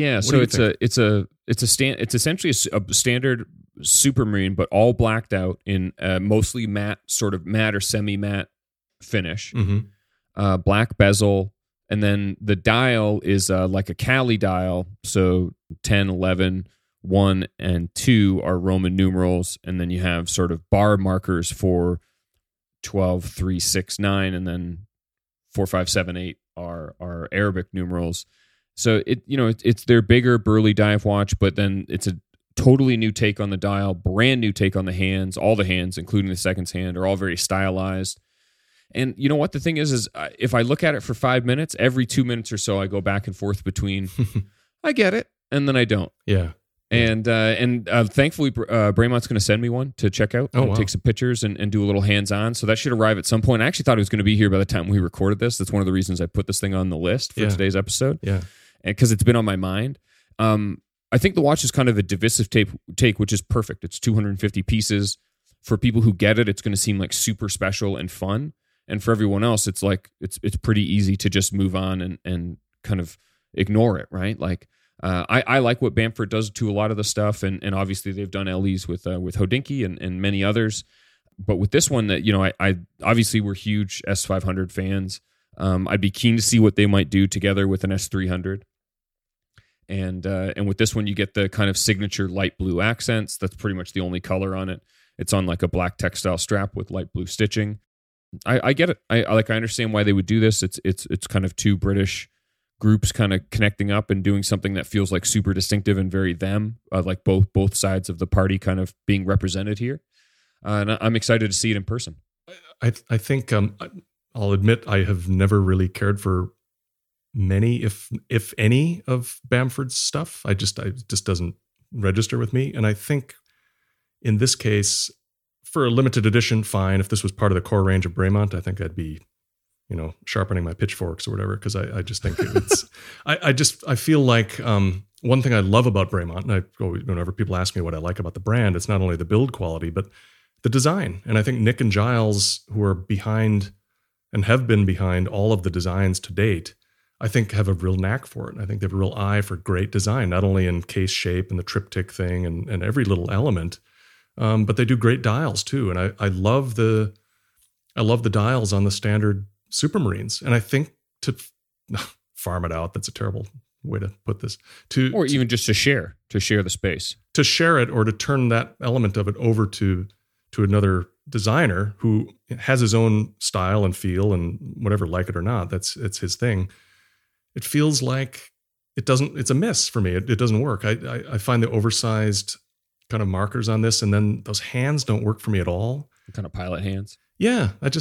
it's essentially a standard Supermarine, but all blacked out in mostly matte, sort of matte or semi-matte finish. Black bezel, and then the dial is like a Cali dial. So 10, 11, 1, and 2 are Roman numerals, and then you have sort of bar markers for 12, 3, 6, 9, and then 4, 5, 7, 8 are Arabic numerals. So it's their bigger burly dive watch, but then it's a totally new take on the dial, brand new take on the hands. All the hands, including the seconds hand, are all very stylized. And you know what the thing is if I look at it for 5 minutes, every 2 minutes or so, I go back and forth between I get it and then I don't. Yeah. And thankfully, Bremont's going to send me one to check out. Wow. Take some pictures and do a little hands-on. So that should arrive at some point. I actually thought it was going to be here by the time we recorded this. That's one of the reasons I put this thing on the list for today's episode. Yeah. Because it's been on my mind. I think the watch is kind of a divisive take, which is perfect. It's 250 pieces. For people who get it, it's going to seem like super special and fun. And for everyone else, it's like it's pretty easy to just move on and kind of ignore it, right? Like I like what Bamford does to a lot of the stuff, and obviously they've done LEs with Hodinkee and many others. But with this one, that I obviously we're huge S500 fans. I'd be keen to see what they might do together with an S300. And with this one, you get the kind of signature light blue accents. That's pretty much the only color on it. It's on like a black textile strap with light blue stitching. I get it. I understand why they would do this. It's kind of two British groups kind of connecting up and doing something that feels like super distinctive and very them, like both sides of the party kind of being represented here. And I'm excited to see it in person. I think I'll admit I have never really cared for many, if any, of Bamford's stuff. It just doesn't register with me. And I think in this case, for a limited edition, fine. If this was part of the core range of Bremont, I think I'd be sharpening my pitchforks or whatever, because I just think it's I feel like one thing I love about Bremont, and whenever people ask me what I like about the brand, it's not only the build quality but the design. And I think Nick and Giles, who are behind and have been behind all of the designs to date, I think have a real knack for it. I think they have a real eye for great design, not only in case shape and the triptych thing and every little element, but they do great dials too. And I love the dials on the standard Supermarines. And I think to farm it out, that's a terrible way to put this. Or even just to share the space. To share it, or to turn that element of it over to another designer who has his own style and feel and whatever, like it or not, it's his thing. It feels like it's a miss for me. It doesn't work. I find the oversized kind of markers on this, and then those hands don't work for me at all. Kind of pilot hands. Yeah, I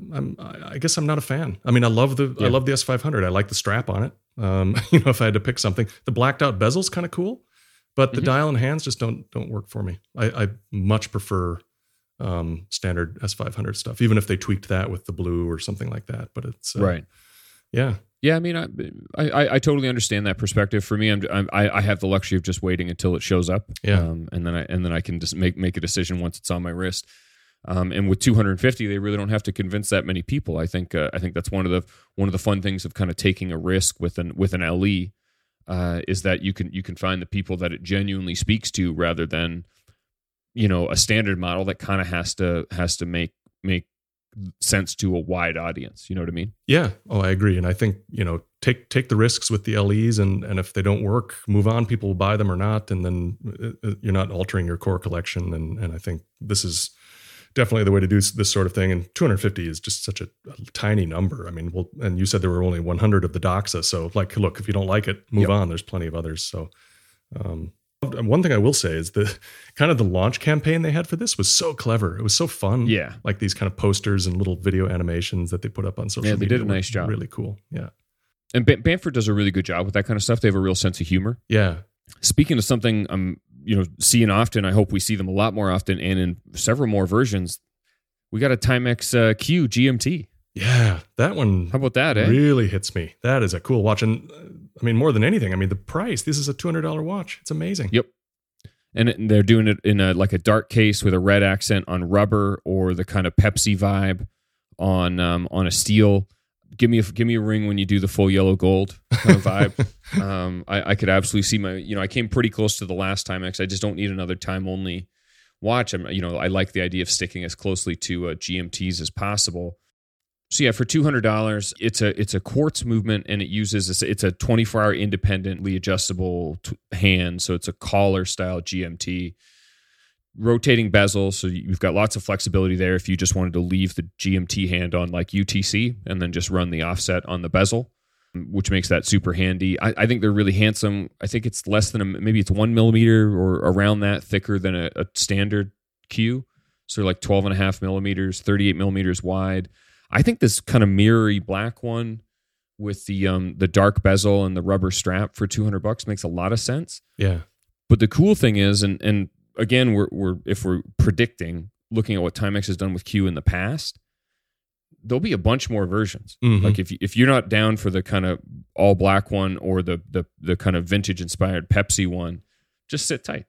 guess I'm not a fan. I mean, I love the S500. I like the strap on it. If I had to pick something, the blacked out bezel's kind of cool, but the dial and hands just don't work for me. I much prefer standard S500 stuff, even if they tweaked that with the blue or something like that. But it's right. Yeah. Yeah, I mean, I totally understand that perspective. For me, I have the luxury of just waiting until it shows up. Yeah. And then I can just make a decision once it's on my wrist. And with 250, they really don't have to convince that many people. I think that's one of the fun things of kind of taking a risk with an LE, is that you can find the people that it genuinely speaks to, rather than a standard model that kind of has to make sense to a wide audience. You know what I mean? Yeah. Oh, I agree. And I think take the risks with the LEs, and if they don't work, move on. People will buy them or not, and then you're not altering your core collection. And I think this is definitely the way to do this sort of thing. And 250 is just such a tiny number. I mean, and you said there were only 100 of the Doxa. So look, if you don't like it, move on. There's plenty of others. So one thing I will say is the launch campaign they had for this was so clever. It was so fun. Yeah. Like these kind of posters and little video animations that they put up on social media. Yeah, they did a nice job. Really cool. Yeah. And Bamford does a really good job with that kind of stuff. They have a real sense of humor. Yeah. Speaking of something I'm seeing often, I hope we see them a lot more often, and in several more versions, we got a Timex Q GMT. Yeah, that one. How about that? Really hits me. That is a cool watch, and I mean, more than anything, I mean, the price. This is a $200 watch. It's amazing. Yep. And they're doing it in a dark case with a red accent on rubber, or the kind of Pepsi vibe on a steel. Give me a ring when you do the full yellow gold kind of vibe. I could absolutely see I came pretty close to the last Timex. I just don't need another time only watch. I like the idea of sticking as closely to GMTs as possible. So yeah, for $200, it's a quartz movement, and it's a 24-hour independently adjustable hand. So it's a collar style GMT. Rotating bezel, so you've got lots of flexibility there if you just wanted to leave the GMT hand on like UTC and then just run the offset on the bezel, which makes that super handy. I think they're really handsome. I think it's less than maybe it's 1 millimeter or around that, thicker than a standard Q. So like 12.5 millimeters, 38 millimeters wide. I think this kind of mirrory black one with the dark bezel and the rubber strap for $200 makes a lot of sense. Yeah. But the cool thing is, and again, if we're predicting, looking at what Timex has done with Q in the past, there'll be a bunch more versions. Mm-hmm. Like if you're not down for the kind of all black one or the kind of vintage inspired Pepsi one, just sit tight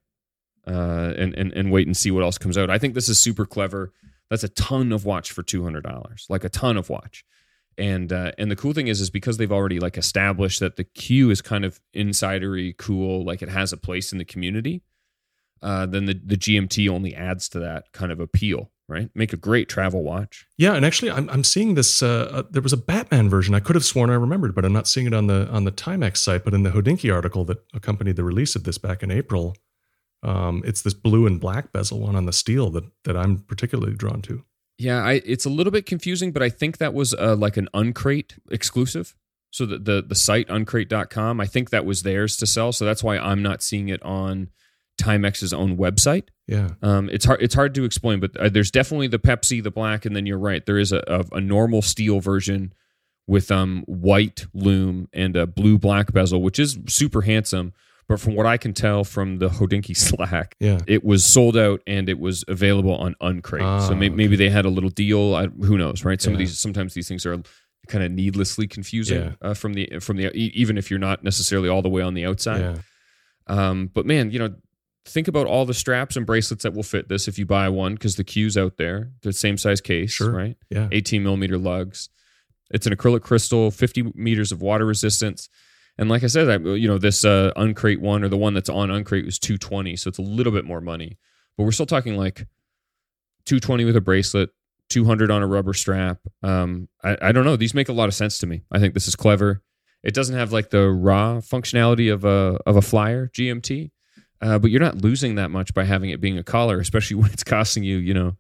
and wait and see what else comes out. I think this is super clever. That's a ton of watch for $200, like a ton of watch. And the cool thing is because they've already like established that the Q is kind of insidery cool, like it has a place in the community. Then the GMT only adds to that kind of appeal, right? Make a great travel watch. Yeah, and actually, I'm seeing this. There was a Batman version. I could have sworn I remembered, but I'm not seeing it on the Timex site. But in the Hodinkee article that accompanied the release of this back in April, it's this blue and black bezel one on the steel that I'm particularly drawn to. Yeah, it's a little bit confusing, but I think that was like an Uncrate exclusive. So the site uncrate.com, I think that was theirs to sell. So that's why I'm not seeing it on Timex's own website. Yeah. It's hard to explain, but there's definitely the Pepsi, the black, and then you're right. There is a normal steel version with white lume and a blue black bezel, which is super handsome. But from what I can tell from the Hodinkee Slack, it was sold out and it was available on Uncrate. So maybe they had a little deal. Who knows, right? Sometimes these things are kind of needlessly confusing from the even if you're not necessarily all the way on the outside. But man, think about all the straps and bracelets that will fit this if you buy one, because the Q's out there, the same size case, right? Yeah. 18 millimeter lugs. It's an acrylic crystal, 50 meters of water resistance. And like I said, this Uncrate one, or the one that's on Uncrate, was $220, so it's a little bit more money. But we're still talking like $220 with a bracelet, $200 on a rubber strap. I don't know. These make a lot of sense to me. I think this is clever. It doesn't have like the raw functionality of a Flyer GMT, but you're not losing that much by having it being a collar, especially when it's costing you,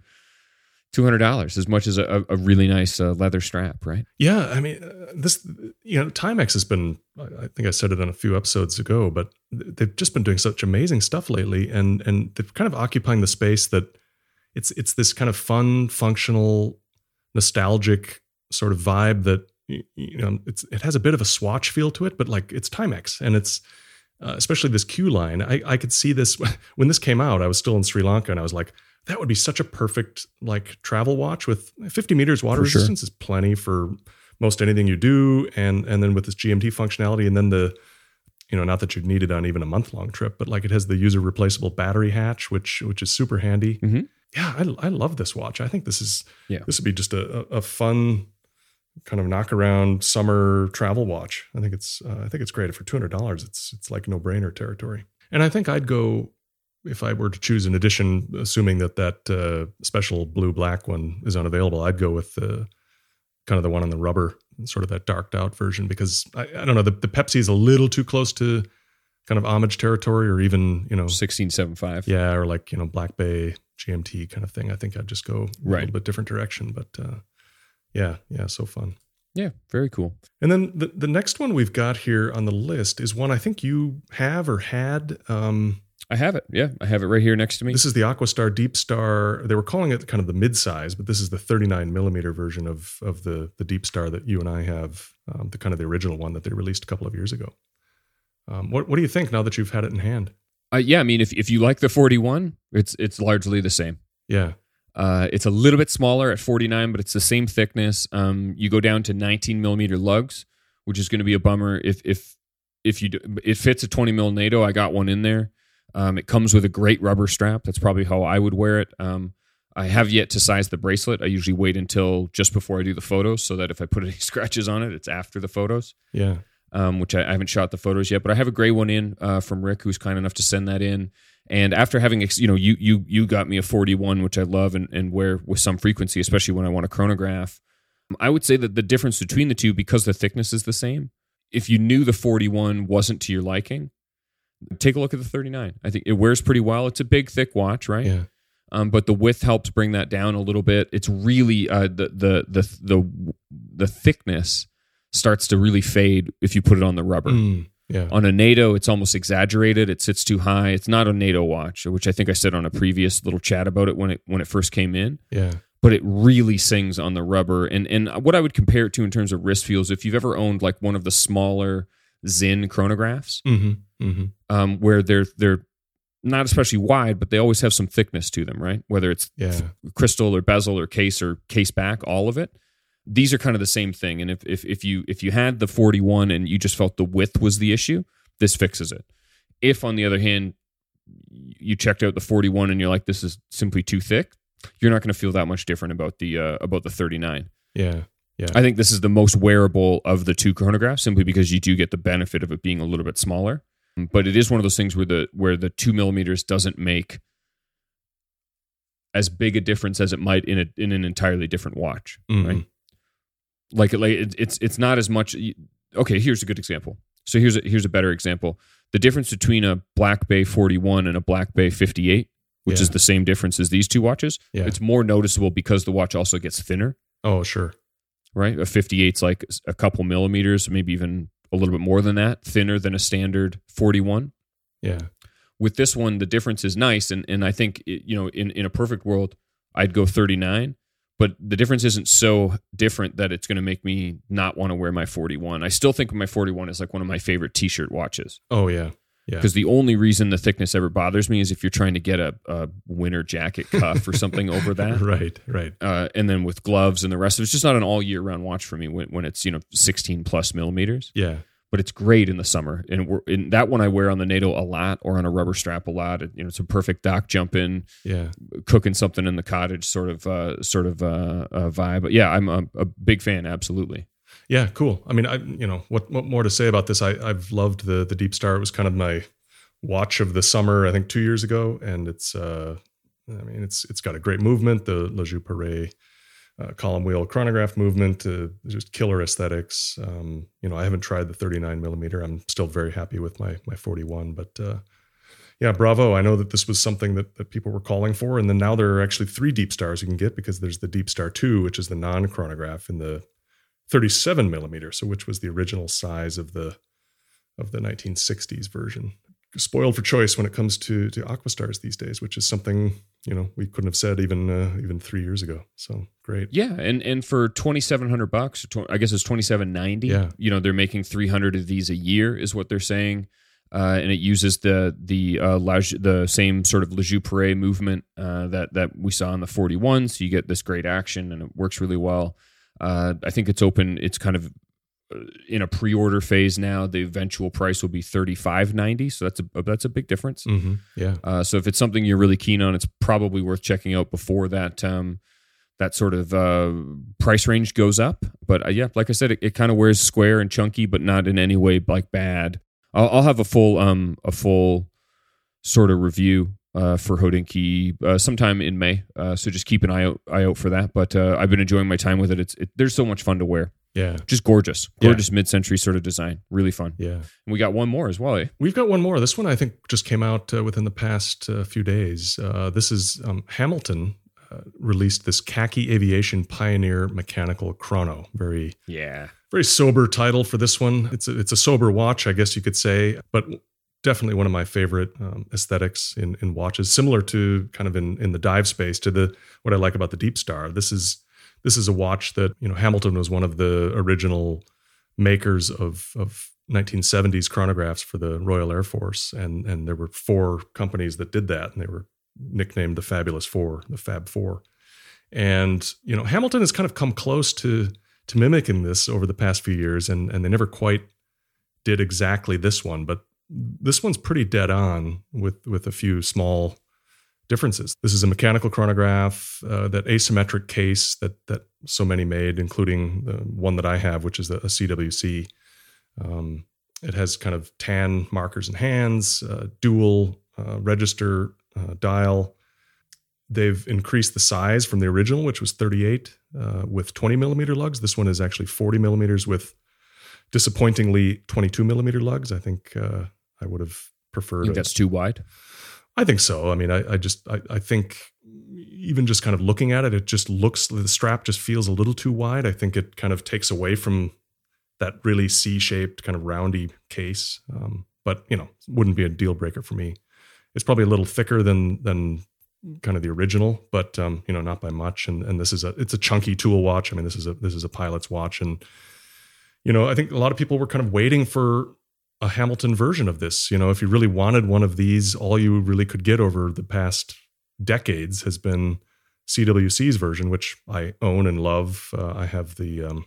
$200, as much as a really nice leather strap, right? Yeah, I mean, Timex has been, I think I said it on a few episodes ago, but they've just been doing such amazing stuff lately, and they're kind of occupying the space that it's this kind of fun, functional, nostalgic sort of vibe that, it has a bit of a Swatch feel to it, but like it's Timex, and it's especially this Q line. I could see this when this came out. I was still in Sri Lanka, and I was like, that would be such a perfect like travel watch with 50 meters water resistance is plenty for most anything you do. And then with this GMT functionality, and then not that you'd need it on even a month-long trip, but like it has the user replaceable battery hatch, which is super handy. Mm-hmm. Yeah, I love this watch. I think this would be just a fun kind of knock around summer travel watch. I think it's great. For $200, it's like no brainer territory. And I think I'd go, if I were to choose an edition, assuming that special blue-black one is unavailable, I'd go with kind of the one on the rubber, sort of that darked out version, because I don't know, the Pepsi is a little too close to kind of homage territory, or even 1675. Yeah, or like Black Bay GMT kind of thing. I think I'd just go a little bit different direction, but yeah, so fun. Yeah, very cool. And then the next one we've got here on the list is one I think you have or had. I have it. Yeah, I have it right here next to me. This is the Aquastar Deep Star. They were calling it kind of the mid-size, but this is the 39 millimeter version of the Deep Star that you and I have, the kind of the original one that they released a couple of years ago. What do you think now that you've had it in hand? Yeah, I mean, if you like the 41, it's largely the same. Yeah. It's a little bit smaller at 49, but it's the same thickness. You go down to 19 millimeter lugs, which is going to be a bummer if you do. It fits a 20 mil NATO. I got one in there. It comes with a great rubber strap. That's probably how I would wear it. I have yet to size the bracelet. I usually wait until just before I do the photos, so that if I put any scratches on it, it's after the photos. Yeah. Which I haven't shot the photos yet, but I have a gray one in from Rick, who's kind enough to send that in. And after having, you got me a 41, which I love and wear with some frequency, especially when I want a chronograph. I would say that the difference between the two, because the thickness is the same, if you knew the 41 wasn't to your liking, take a look at the 39. I think it wears pretty well. It's a big, thick watch, right? Yeah. But the width helps bring that down a little bit. It's really the thickness starts to really fade if you put it on the rubber. Yeah. On a NATO, it's almost exaggerated. It sits too high. It's not a NATO watch, which I think I said on a previous little chat about it when it first came in. Yeah. But it really sings on the rubber. And what I would compare it to in terms of wrist feels, if you've ever owned like one of the smaller Zinn chronographs, where they're not especially wide, but they always have some thickness to them, right? Whether it's crystal or bezel or case back, all of it. These are kind of the same thing. And if you had the 41 and you just felt the width was the issue, this fixes it. If, on the other hand, you checked out the 41 and you're like, this is simply too thick, you're not going to feel that much different about the 39. Yeah. Yeah. I think this is the most wearable of the two chronographs, simply because you do get the benefit of it being a little bit smaller. But it is one of those things where the 2 millimeters doesn't make as big a difference as it might in an entirely different watch, right? Like it's not as much. Okay, here's a good example. So here's a better example. The difference between a Black Bay 41 and a Black Bay 58, which is the same difference as these two watches, it's more noticeable because the watch also gets thinner. Oh, sure. Right? A 58's like a couple millimeters, maybe even a little bit more than that, thinner than a standard 41. Yeah. With this one, the difference is nice, and I think in a perfect world, I'd go 39. But the difference isn't so different that it's going to make me not want to wear my 41. I still think my 41 is like one of my favorite T-shirt watches. Oh, yeah. Yeah. Because the only reason the thickness ever bothers me is if you're trying to get a winter jacket cuff or something over that. Right. And then with gloves and the rest of it, it's just not an all year round watch for me when it's 16 plus millimeters. Yeah. But it's great in the summer, and in that one I wear on the NATO a lot, or on a rubber strap a lot. It's a perfect dock jump in, cooking something in the cottage sort of vibe. But yeah, I'm a big fan, absolutely. Yeah, cool. I mean, what more to say about this? I've loved the Deep Star. It was kind of my watch of the summer, I think 2 years ago, and it's got a great movement. The La Joux-Perret column wheel chronograph movement, just killer aesthetics. I haven't tried the 39 millimeter. I'm still very happy with my 41, but yeah, bravo. I know that this was something that people were calling for. And then now there are actually 3 Deep Stars you can get, because there's the Deep Star 2, which is the non-chronograph in the 37 millimeter. So which was the original size of the 1960s version. Spoiled for choice when it comes to Aquastars these days, which is something we couldn't have said even 3 years ago. So great. Yeah, and for $2,700, I guess it's $2,790. Yeah. They're making 300 of these a year, is what they're saying, and it uses the same sort of La Joux-Perret movement that we saw in the 41. So you get this great action, and it works really well. I think it's open. It's kind of in a pre-order phase now. The eventual price will be $35.90, so that's a big difference. Mm-hmm. Yeah. So if it's something you're really keen on, it's probably worth checking out before that sort of price range goes up. But yeah, like I said, it kind of wears square and chunky, but not in any way like bad. I'll have a full sort of review for Hodinkee sometime in May. So just keep an eye out for that. But I've been enjoying my time with it. There's so much fun to wear. Yeah. Just gorgeous mid-century sort of design. Really fun. Yeah. And we got one more as well, eh? We've got one more. This one I think just came out within the past few days. This is Hamilton released this Khaki Aviation Pioneer Mechanical Chrono. Very sober title for this one. It's a sober watch, I guess you could say, but definitely one of my favorite aesthetics in watches, similar to kind of in the dive space to what I like about the Deep Star. This is a watch that, Hamilton was one of the original makers of 1970s chronographs for the Royal Air Force. And there were 4 companies that did that, and they were nicknamed the Fabulous Four, the Fab Four. And, Hamilton has kind of come close to mimicking this over the past few years, and they never quite did exactly this one, but this one's pretty dead on with a few small differences. This is a mechanical chronograph, that asymmetric case that so many made, including the one that I have, which is a CWC. It has kind of tan markers and hands, dual register dial. They've increased the size from the original, which was 38 with 20 millimeter lugs. This one is actually 40 millimeters with disappointingly 22 millimeter lugs. I think I would have preferred. You think that's too wide? I think so. I mean, I think even just kind of looking at it, the strap just feels a little too wide. I think it kind of takes away from that really C-shaped kind of roundy case. But wouldn't be a deal breaker for me. It's probably a little thicker than kind of the original, but not by much. And it's a chunky tool watch. I mean, this is a pilot's watch, and I think a lot of people were kind of waiting for a Hamilton version of this. If you really wanted one of these, all you really could get over the past decades has been CWC's version, which I own and love. I have the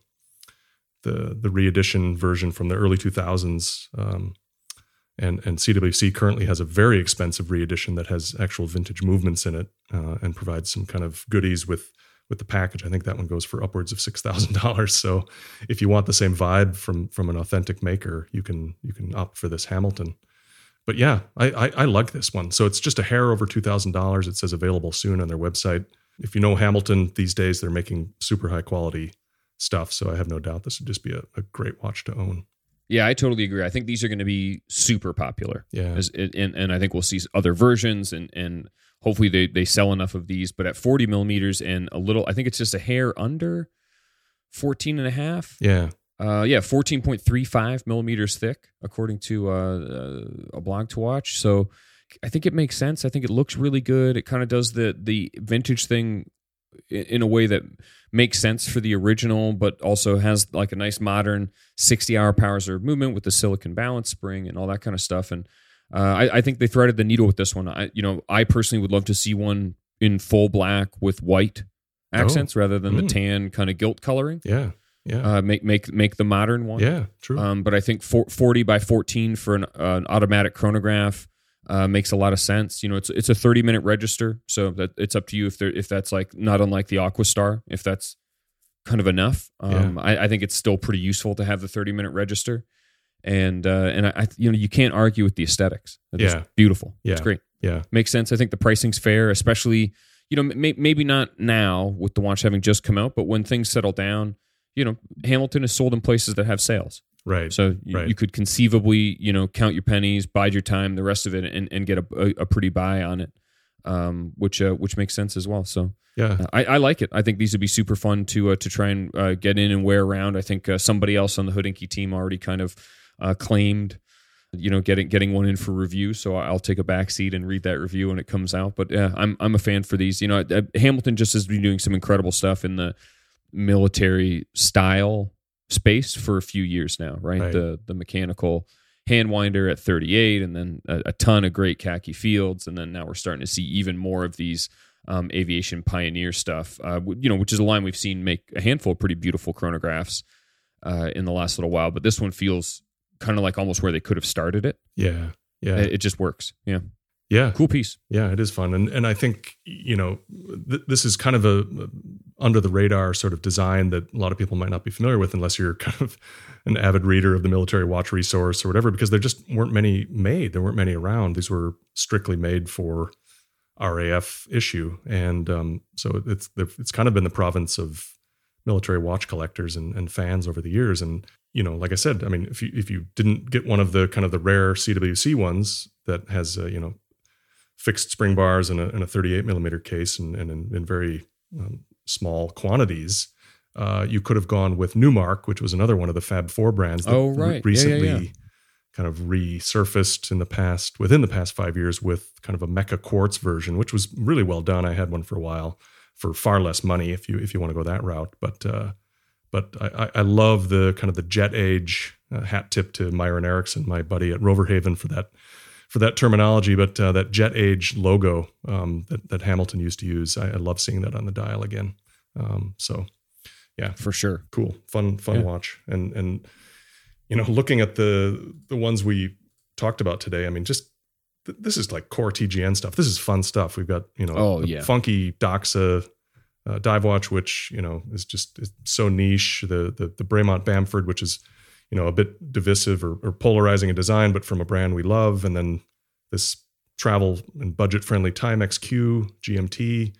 re-edition version from the early 2000s. And CWC currently has a very expensive re-edition that has actual vintage movements in it, and provides some kind of goodies with the package. I think that one goes for upwards of $6,000. So if you want the same vibe from an authentic maker, you can opt for this Hamilton. But yeah, I like this one. So it's just a hair over $2,000. It says available soon on their website. If you know Hamilton these days, they're making super high quality stuff. So I have no doubt this would just be a great watch to own. Yeah, I totally agree. I think these are going to be super popular. Yeah. And I think we'll see other versions, and hopefully they sell enough of these. But at 40 millimeters and a little, I think it's just a hair under 14 and a half. Yeah. 14.35 millimeters thick, according to a blog to watch. So I think it makes sense. I think it looks really good. It kind of does the vintage thing in a way that makes sense for the original, but also has like a nice modern 60-hour power reserve movement with the silicon balance spring and all that kind of stuff. And I think they threaded the needle with this one. I personally would love to see one in full black with white accents rather than the tan kind of gilt coloring. Yeah. Make the modern one. Yeah, true. But I think 40 by 14 for an automatic chronograph makes a lot of sense. It's a 30-minute register, so that it's up to you if that's like not unlike the Aquastar, if that's kind of enough. I think it's still pretty useful to have the 30-minute register, and I you can't argue with the aesthetics. It's beautiful. Yeah, it's great. Yeah, makes sense. I think the pricing's fair, especially maybe not now with the watch having just come out, but when things settle down. Hamilton is sold in places that have sales. Right. So you could conceivably, count your pennies, bide your time, the rest of it, and get a pretty buy on it, which makes sense as well. So yeah, I like it. I think these would be super fun to try and get in and wear around. I think somebody else on the Hodinkee team already kind of claimed, getting one in for review. So I'll take a back seat and read that review when it comes out. But yeah, I'm a fan for these. Hamilton just has been doing some incredible stuff in the military style space for a few years now, right? The mechanical hand winder at 38, and then a ton of great khaki fields, and then now we're starting to see even more of these aviation pioneer stuff, which is a line we've seen make a handful of pretty beautiful chronographs in the last little while, but this one feels kind of like almost where they could have started it. Yeah. It just works. Yeah. Cool piece. Yeah, it is fun. And I think, this is kind of a under the radar sort of design that a lot of people might not be familiar with unless you're kind of an avid reader of the Military Watch Resource or whatever, because there just weren't many made. There weren't many around. These were strictly made for RAF issue. And so it's kind of been the province of military watch collectors and fans over the years. And, like I said, I mean, if you didn't get one of the kind of the rare CWC ones that has, fixed spring bars and a 38 millimeter case and in very small quantities, you could have gone with Newmark, which was another one of the Fab Four brands that recently kind of resurfaced within the past 5 years with kind of a Mecha Quartz version, which was really well done. I had one for a while for far less money if you want to go that route. But I love the kind of the Jet Age hat tip to Myron Erickson, my buddy at Rover Haven, for that terminology, but that Jet Age logo that Hamilton used to use, I love seeing that on the dial again. So, yeah, for sure, cool, fun watch, and looking at the ones we talked about today, I mean, just this is like core TGN stuff. This is fun stuff. We've got funky Doxa dive watch, which is just so niche. The Bremont Bamford, which is a bit divisive or polarizing in design, but from a brand we love. And then this travel and budget-friendly Timex Q GMT,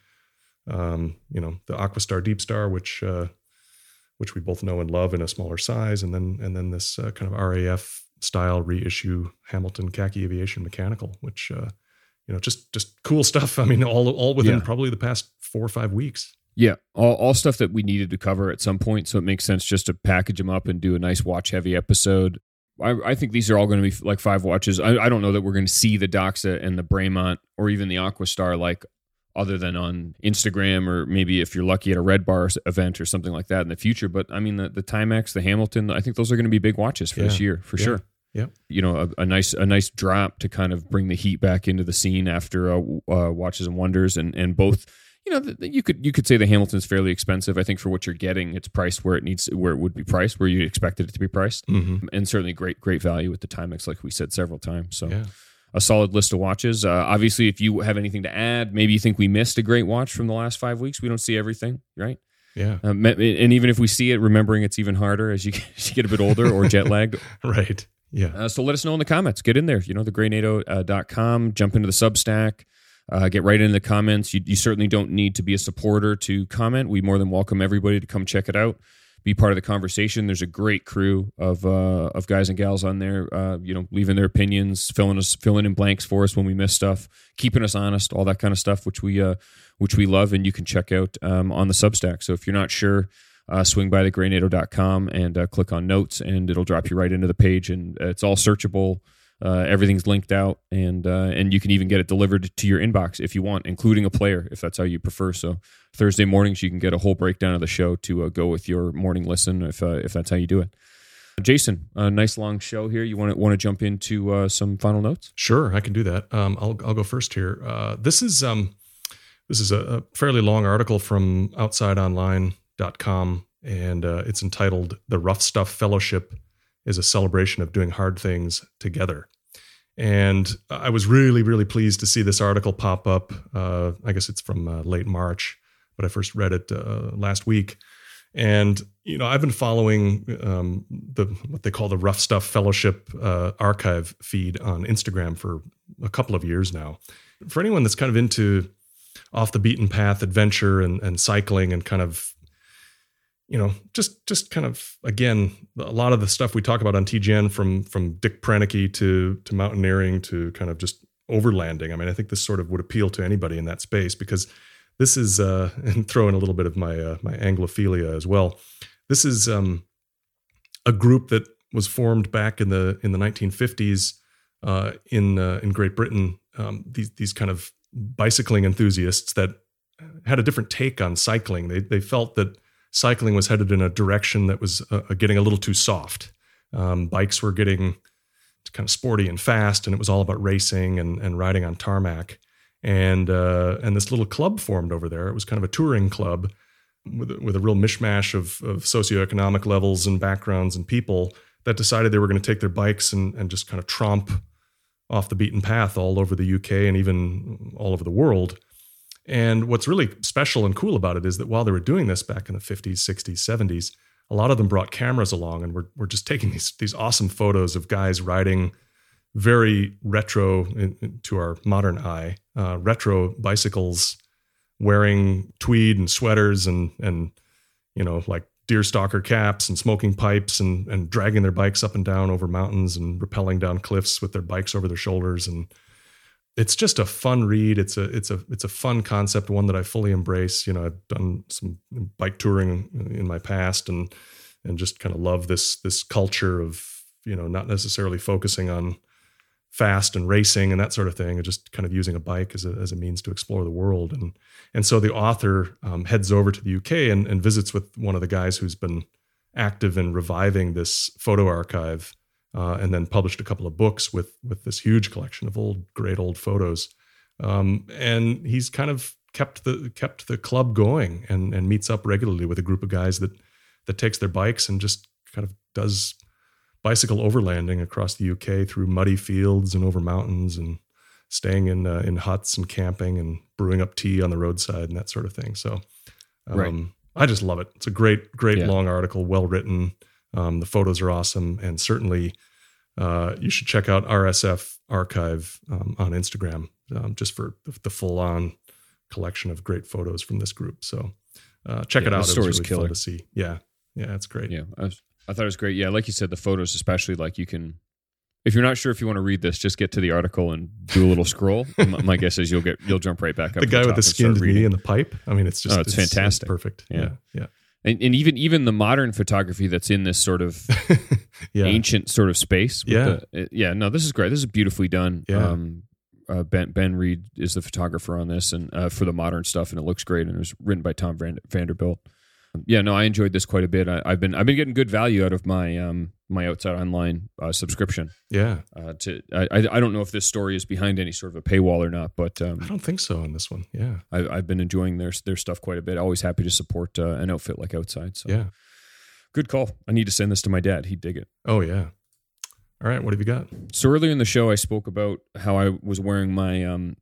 the Aquastar Deep Star, which we both know and love in a smaller size. And then this kind of RAF style reissue Hamilton Khaki Aviation Mechanical, which, just cool stuff. I mean, all within probably the past 4 or 5 weeks. Yeah, all stuff that we needed to cover at some point, so it makes sense just to package them up and do a nice watch-heavy episode. I think these are all going to be like 5 watches. I don't know that we're going to see the Doxa and the Bremont or even the Aquastar like other than on Instagram or maybe if you're lucky at a Red Bar event or something like that in the future. But I mean, the Timex, the Hamilton, I think those are going to be big watches for this year, for sure. Yeah. A nice drop to kind of bring the heat back into the scene after Watches and Wonders and both. You could say the Hamilton's fairly expensive. I think for what you're getting, it's priced where it would be priced, where you expected it to be priced, and certainly great value with the Timex, like we said several times. So, a solid list of watches. Obviously, if you have anything to add, maybe you think we missed a great watch from the last 5 weeks. We don't see everything, right? Yeah. And even if we see it, remembering it's even harder as you get a bit older or jet lagged. Right. Yeah. So let us know in the comments. Get in there. thegreynato.com. Jump into the Substack. Get right into the comments. You certainly don't need to be a supporter to comment. We more than welcome everybody to come check it out, be part of the conversation. There's a great crew of guys and gals on there, leaving their opinions, filling in blanks for us when we miss stuff, keeping us honest, all that kind of stuff, which we love, and you can check out on the Substack. So if you're not sure, swing by thegreynato.com and click on notes, and it'll drop you right into the page, and it's all searchable. Everything's linked out, and you can even get it delivered to your inbox if you want, including a player, if that's how you prefer. So Thursday mornings, you can get a whole breakdown of the show to go with your morning listen if that's how you do it. Jason, a nice long show here. You want to jump into some final notes? Sure, I can do that. I'll go first here. This is a fairly long article from OutsideOnline.com, and it's entitled "The Rough Stuff Fellowship is a Celebration of Doing Hard Things Together." And I was really, really pleased to see this article pop up. I guess it's from late March, but I first read it last week. And, I've been following what they call the Rough Stuff Fellowship archive feed on Instagram for a couple of years now. For anyone that's kind of into off the beaten path adventure and cycling and kind of, just kind of, again, a lot of the stuff we talk about on TGN from Dick Proenneke to mountaineering to kind of just overlanding. I mean, I think this sort of would appeal to anybody in that space, because this is, and throw in a little bit of my Anglophilia as well. This is a group that was formed back in the 1950s in Great Britain. These kind of bicycling enthusiasts that had a different take on cycling. They felt that cycling was headed in a direction that was getting a little too soft. Bikes were getting kind of sporty and fast, and it was all about racing and riding on tarmac. And this little club formed over there. It was kind of a touring club with a real mishmash of socioeconomic levels and backgrounds and people that decided they were going to take their bikes and just kind of tromp off the beaten path all over the UK and even all over the world. And what's really special and cool about it is that while they were doing this back in the 50s, 60s, 70s, a lot of them brought cameras along and were just taking these awesome photos of guys riding very retro to our modern eye, retro bicycles, wearing tweed and sweaters and like deerstalker caps and smoking pipes and dragging their bikes up and down over mountains and rappelling down cliffs with their bikes over their shoulders. And it's just a fun read. It's a fun concept, one that I fully embrace. I've done some bike touring in my past and just kind of love this culture of, not necessarily focusing on fast and racing and that sort of thing, and just kind of using a bike as a means to explore the world. And so the author heads over to the UK and visits with one of the guys who's been active in reviving this photo archive, and then published a couple of books with this huge collection of great old photos. And he's kind of kept the club going and meets up regularly with a group of guys that takes their bikes and just kind of does bicycle overlanding across the UK through muddy fields and over mountains and staying in huts and camping and brewing up tea on the roadside and that sort of thing. So right. I just love it. It's a great long article, well written. The photos are awesome. And certainly you should check out RSF Archive on Instagram, just for the full on collection of great photos from this group. So check it out. It was really fun to see. Yeah, it's great. Yeah, I thought it was great. Yeah, like you said, the photos especially, like you can, if you're not sure if you want to read this, just get to the article and do a little scroll. My guess is you'll jump right back up. The guy with the skinned knee and the pipe. I mean, it's just it's fantastic. It's perfect. Yeah. And even the modern photography that's in this sort of ancient sort of space. This is great. This is beautifully done. Yeah. Ben Reed is the photographer on this and for the modern stuff, and it looks great. And it was written by Tom Vanderbilt. I enjoyed this quite a bit. I've been getting good value out of my my Outside Online subscription. Yeah. I don't know if this story is behind any sort of a paywall or not, but I don't think so on this one. Yeah. I've been enjoying their stuff quite a bit. Always happy to support an outfit like Outside. So yeah. Good call. I need to send this to my dad. He'd dig it. Oh yeah. All right. What have you got? So earlier in the show, I spoke about how I was wearing my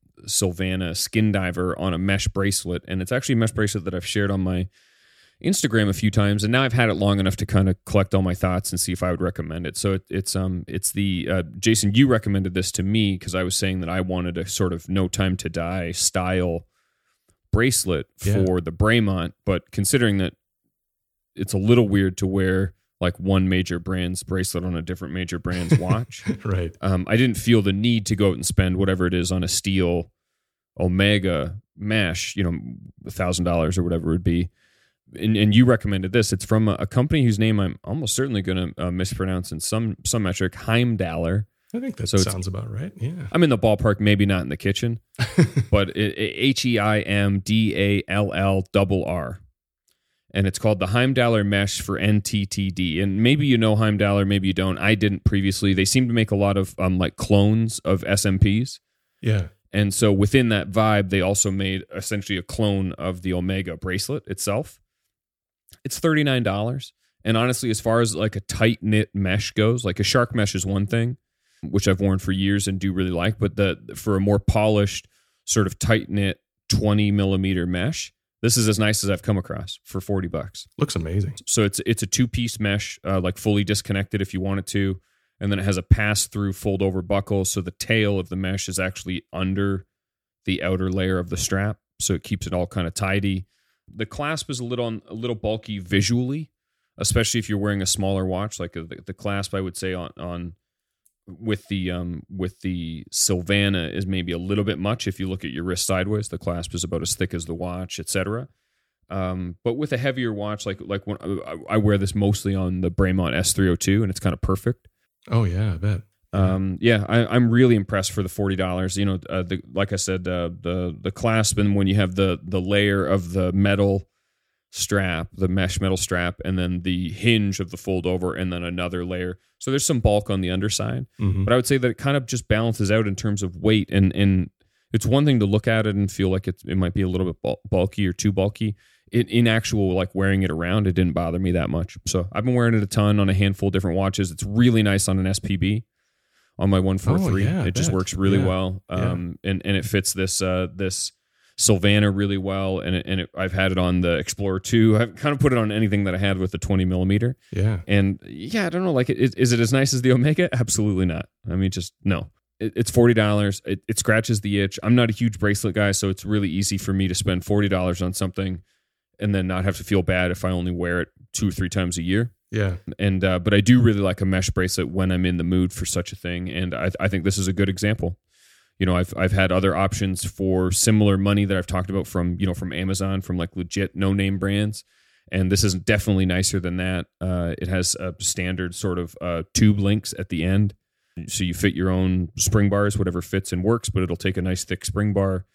Sylvana Skin Diver on a mesh bracelet, and it's actually a mesh bracelet that I've shared on my Instagram a few times, and now I've had it long enough to kind of collect all my thoughts and see if I would recommend it. So it's the Jason, you recommended this to me because I was saying that I wanted a sort of No Time to Die style bracelet for the Bremont, but considering that it's a little weird to wear like one major brand's bracelet on a different major brand's watch. Right. I didn't feel the need to go out and spend whatever it is on a steel Omega mesh, $1,000 or whatever it would be. And you recommended this. It's from a company whose name I'm almost certainly going to mispronounce in some metric, Heimdaller. I think that sounds about right. Yeah. I'm in the ballpark, maybe not in the kitchen, but Heimdallr. and it's called the Heimdallr Mesh for NTTD. And maybe you know Heimdallr, maybe you don't. I didn't previously. They seem to make a lot of like clones of SMPs. Yeah. And so within that vibe, they also made essentially a clone of the Omega bracelet itself. It's $39. And honestly, as far as like a tight knit mesh goes, like a shark mesh is one thing, which I've worn for years and do really like. But for a more polished, sort of tight knit 20 millimeter mesh, this is as nice as I've come across for $40. Looks amazing. So it's a 2-piece mesh, like fully disconnected if you want it to. And then it has a pass-through fold-over buckle, so the tail of the mesh is actually under the outer layer of the strap, so it keeps it all kind of tidy. The clasp is a little bulky visually, especially if you're wearing a smaller watch. Like the clasp, I would say on with the Silvana is maybe a little bit much. If you look at your wrist sideways, the clasp is about as thick as the watch, etc. But with a heavier watch, like when I wear this mostly on the Bremont S302, and it's kind of perfect. Oh yeah, I bet. I'm really impressed for the $40. You know, like I said, the clasp, and when you have the layer of the metal strap, the mesh metal strap, and then the hinge of the fold over, and then another layer. So there's some bulk on the underside, but I would say that it kind of just balances out in terms of weight. And it's one thing to look at it and feel like it might be a little bit bulky or too bulky. In actual, like wearing it around, it didn't bother me that much. So I've been wearing it a ton on a handful of different watches. It's really nice on an SPB, on my 143. It just works really well. And it fits this Silvana really well. And I've had it on the Explorer 2. I've kind of put it on anything that I had with the 20 millimeter. Yeah. And I don't know, like, is it as nice as the Omega? Absolutely not. I mean, just no. It's $40. It scratches the itch. I'm not a huge bracelet guy, so it's really easy for me to spend $40 on something and then not have to feel bad if I only wear it 2 or 3 times a year. Yeah. And but I do really like a mesh bracelet when I'm in the mood for such a thing, and I think this is a good example. You know, I've had other options for similar money that I've talked about from Amazon, from like legit no-name brands, and this is definitely nicer than that. It has a standard sort of tube links at the end, so you fit your own spring bars, whatever fits and works, but it'll take a nice thick spring bar.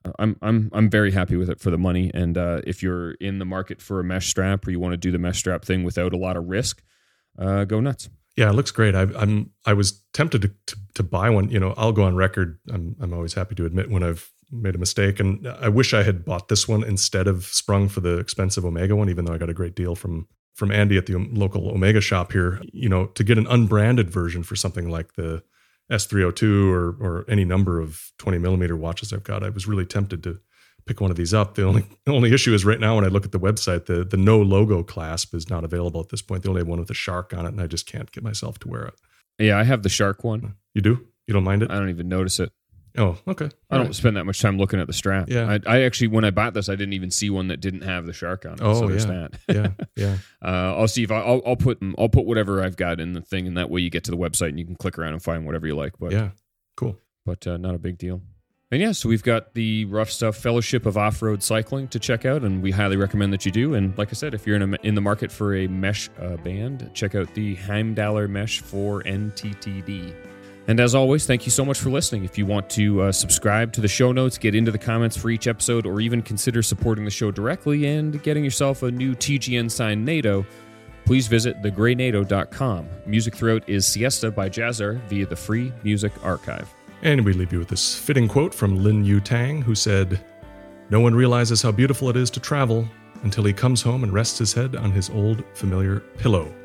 I'm very happy with it for the money, and if you're in the market for a mesh strap or you want to do the mesh strap thing without a lot of risk, go nuts. Yeah, it looks great. I was tempted to buy one. You know, I'll go on record. I'm always happy to admit when I've made a mistake, and I wish I had bought this one instead of sprung for the expensive Omega one, even though I got a great deal from Andy at the local Omega shop here. You know, to get an unbranded version for something like the S302 or any number of 20 millimeter watches I've got, I was really tempted to pick one of these up. The only issue is right now when I look at the website, the no logo clasp is not available at this point. They only have one with a shark on it, and I just can't get myself to wear it. Yeah, I have the shark one. You do? You don't mind it? I don't even notice it. Oh, okay. I don't spend that much time looking at the strap. Yeah. I actually, when I bought this, I didn't even see one that didn't have the shark on it. Oh, so there's that. Yeah. I'll see if I'll put whatever I've got in the thing, and that way you get to the website and you can click around and find whatever you like. But yeah, cool. But not a big deal. And yeah, so we've got the Rough Stuff Fellowship of Off-Road Cycling to check out, and we highly recommend that you do. And like I said, if you're in the market for a mesh band, check out the Heimdallr Mesh for NTTD. And as always, thank you so much for listening. If you want to subscribe to the show notes, get into the comments for each episode, or even consider supporting the show directly and getting yourself a new TGN signed NATO, please visit thegreynato.com. Music throughout is Siesta by Jazzar via the Free Music Archive. And we leave you with this fitting quote from Lin Yu Tang, who said, "No one realizes how beautiful it is to travel until he comes home and rests his head on his old familiar pillow."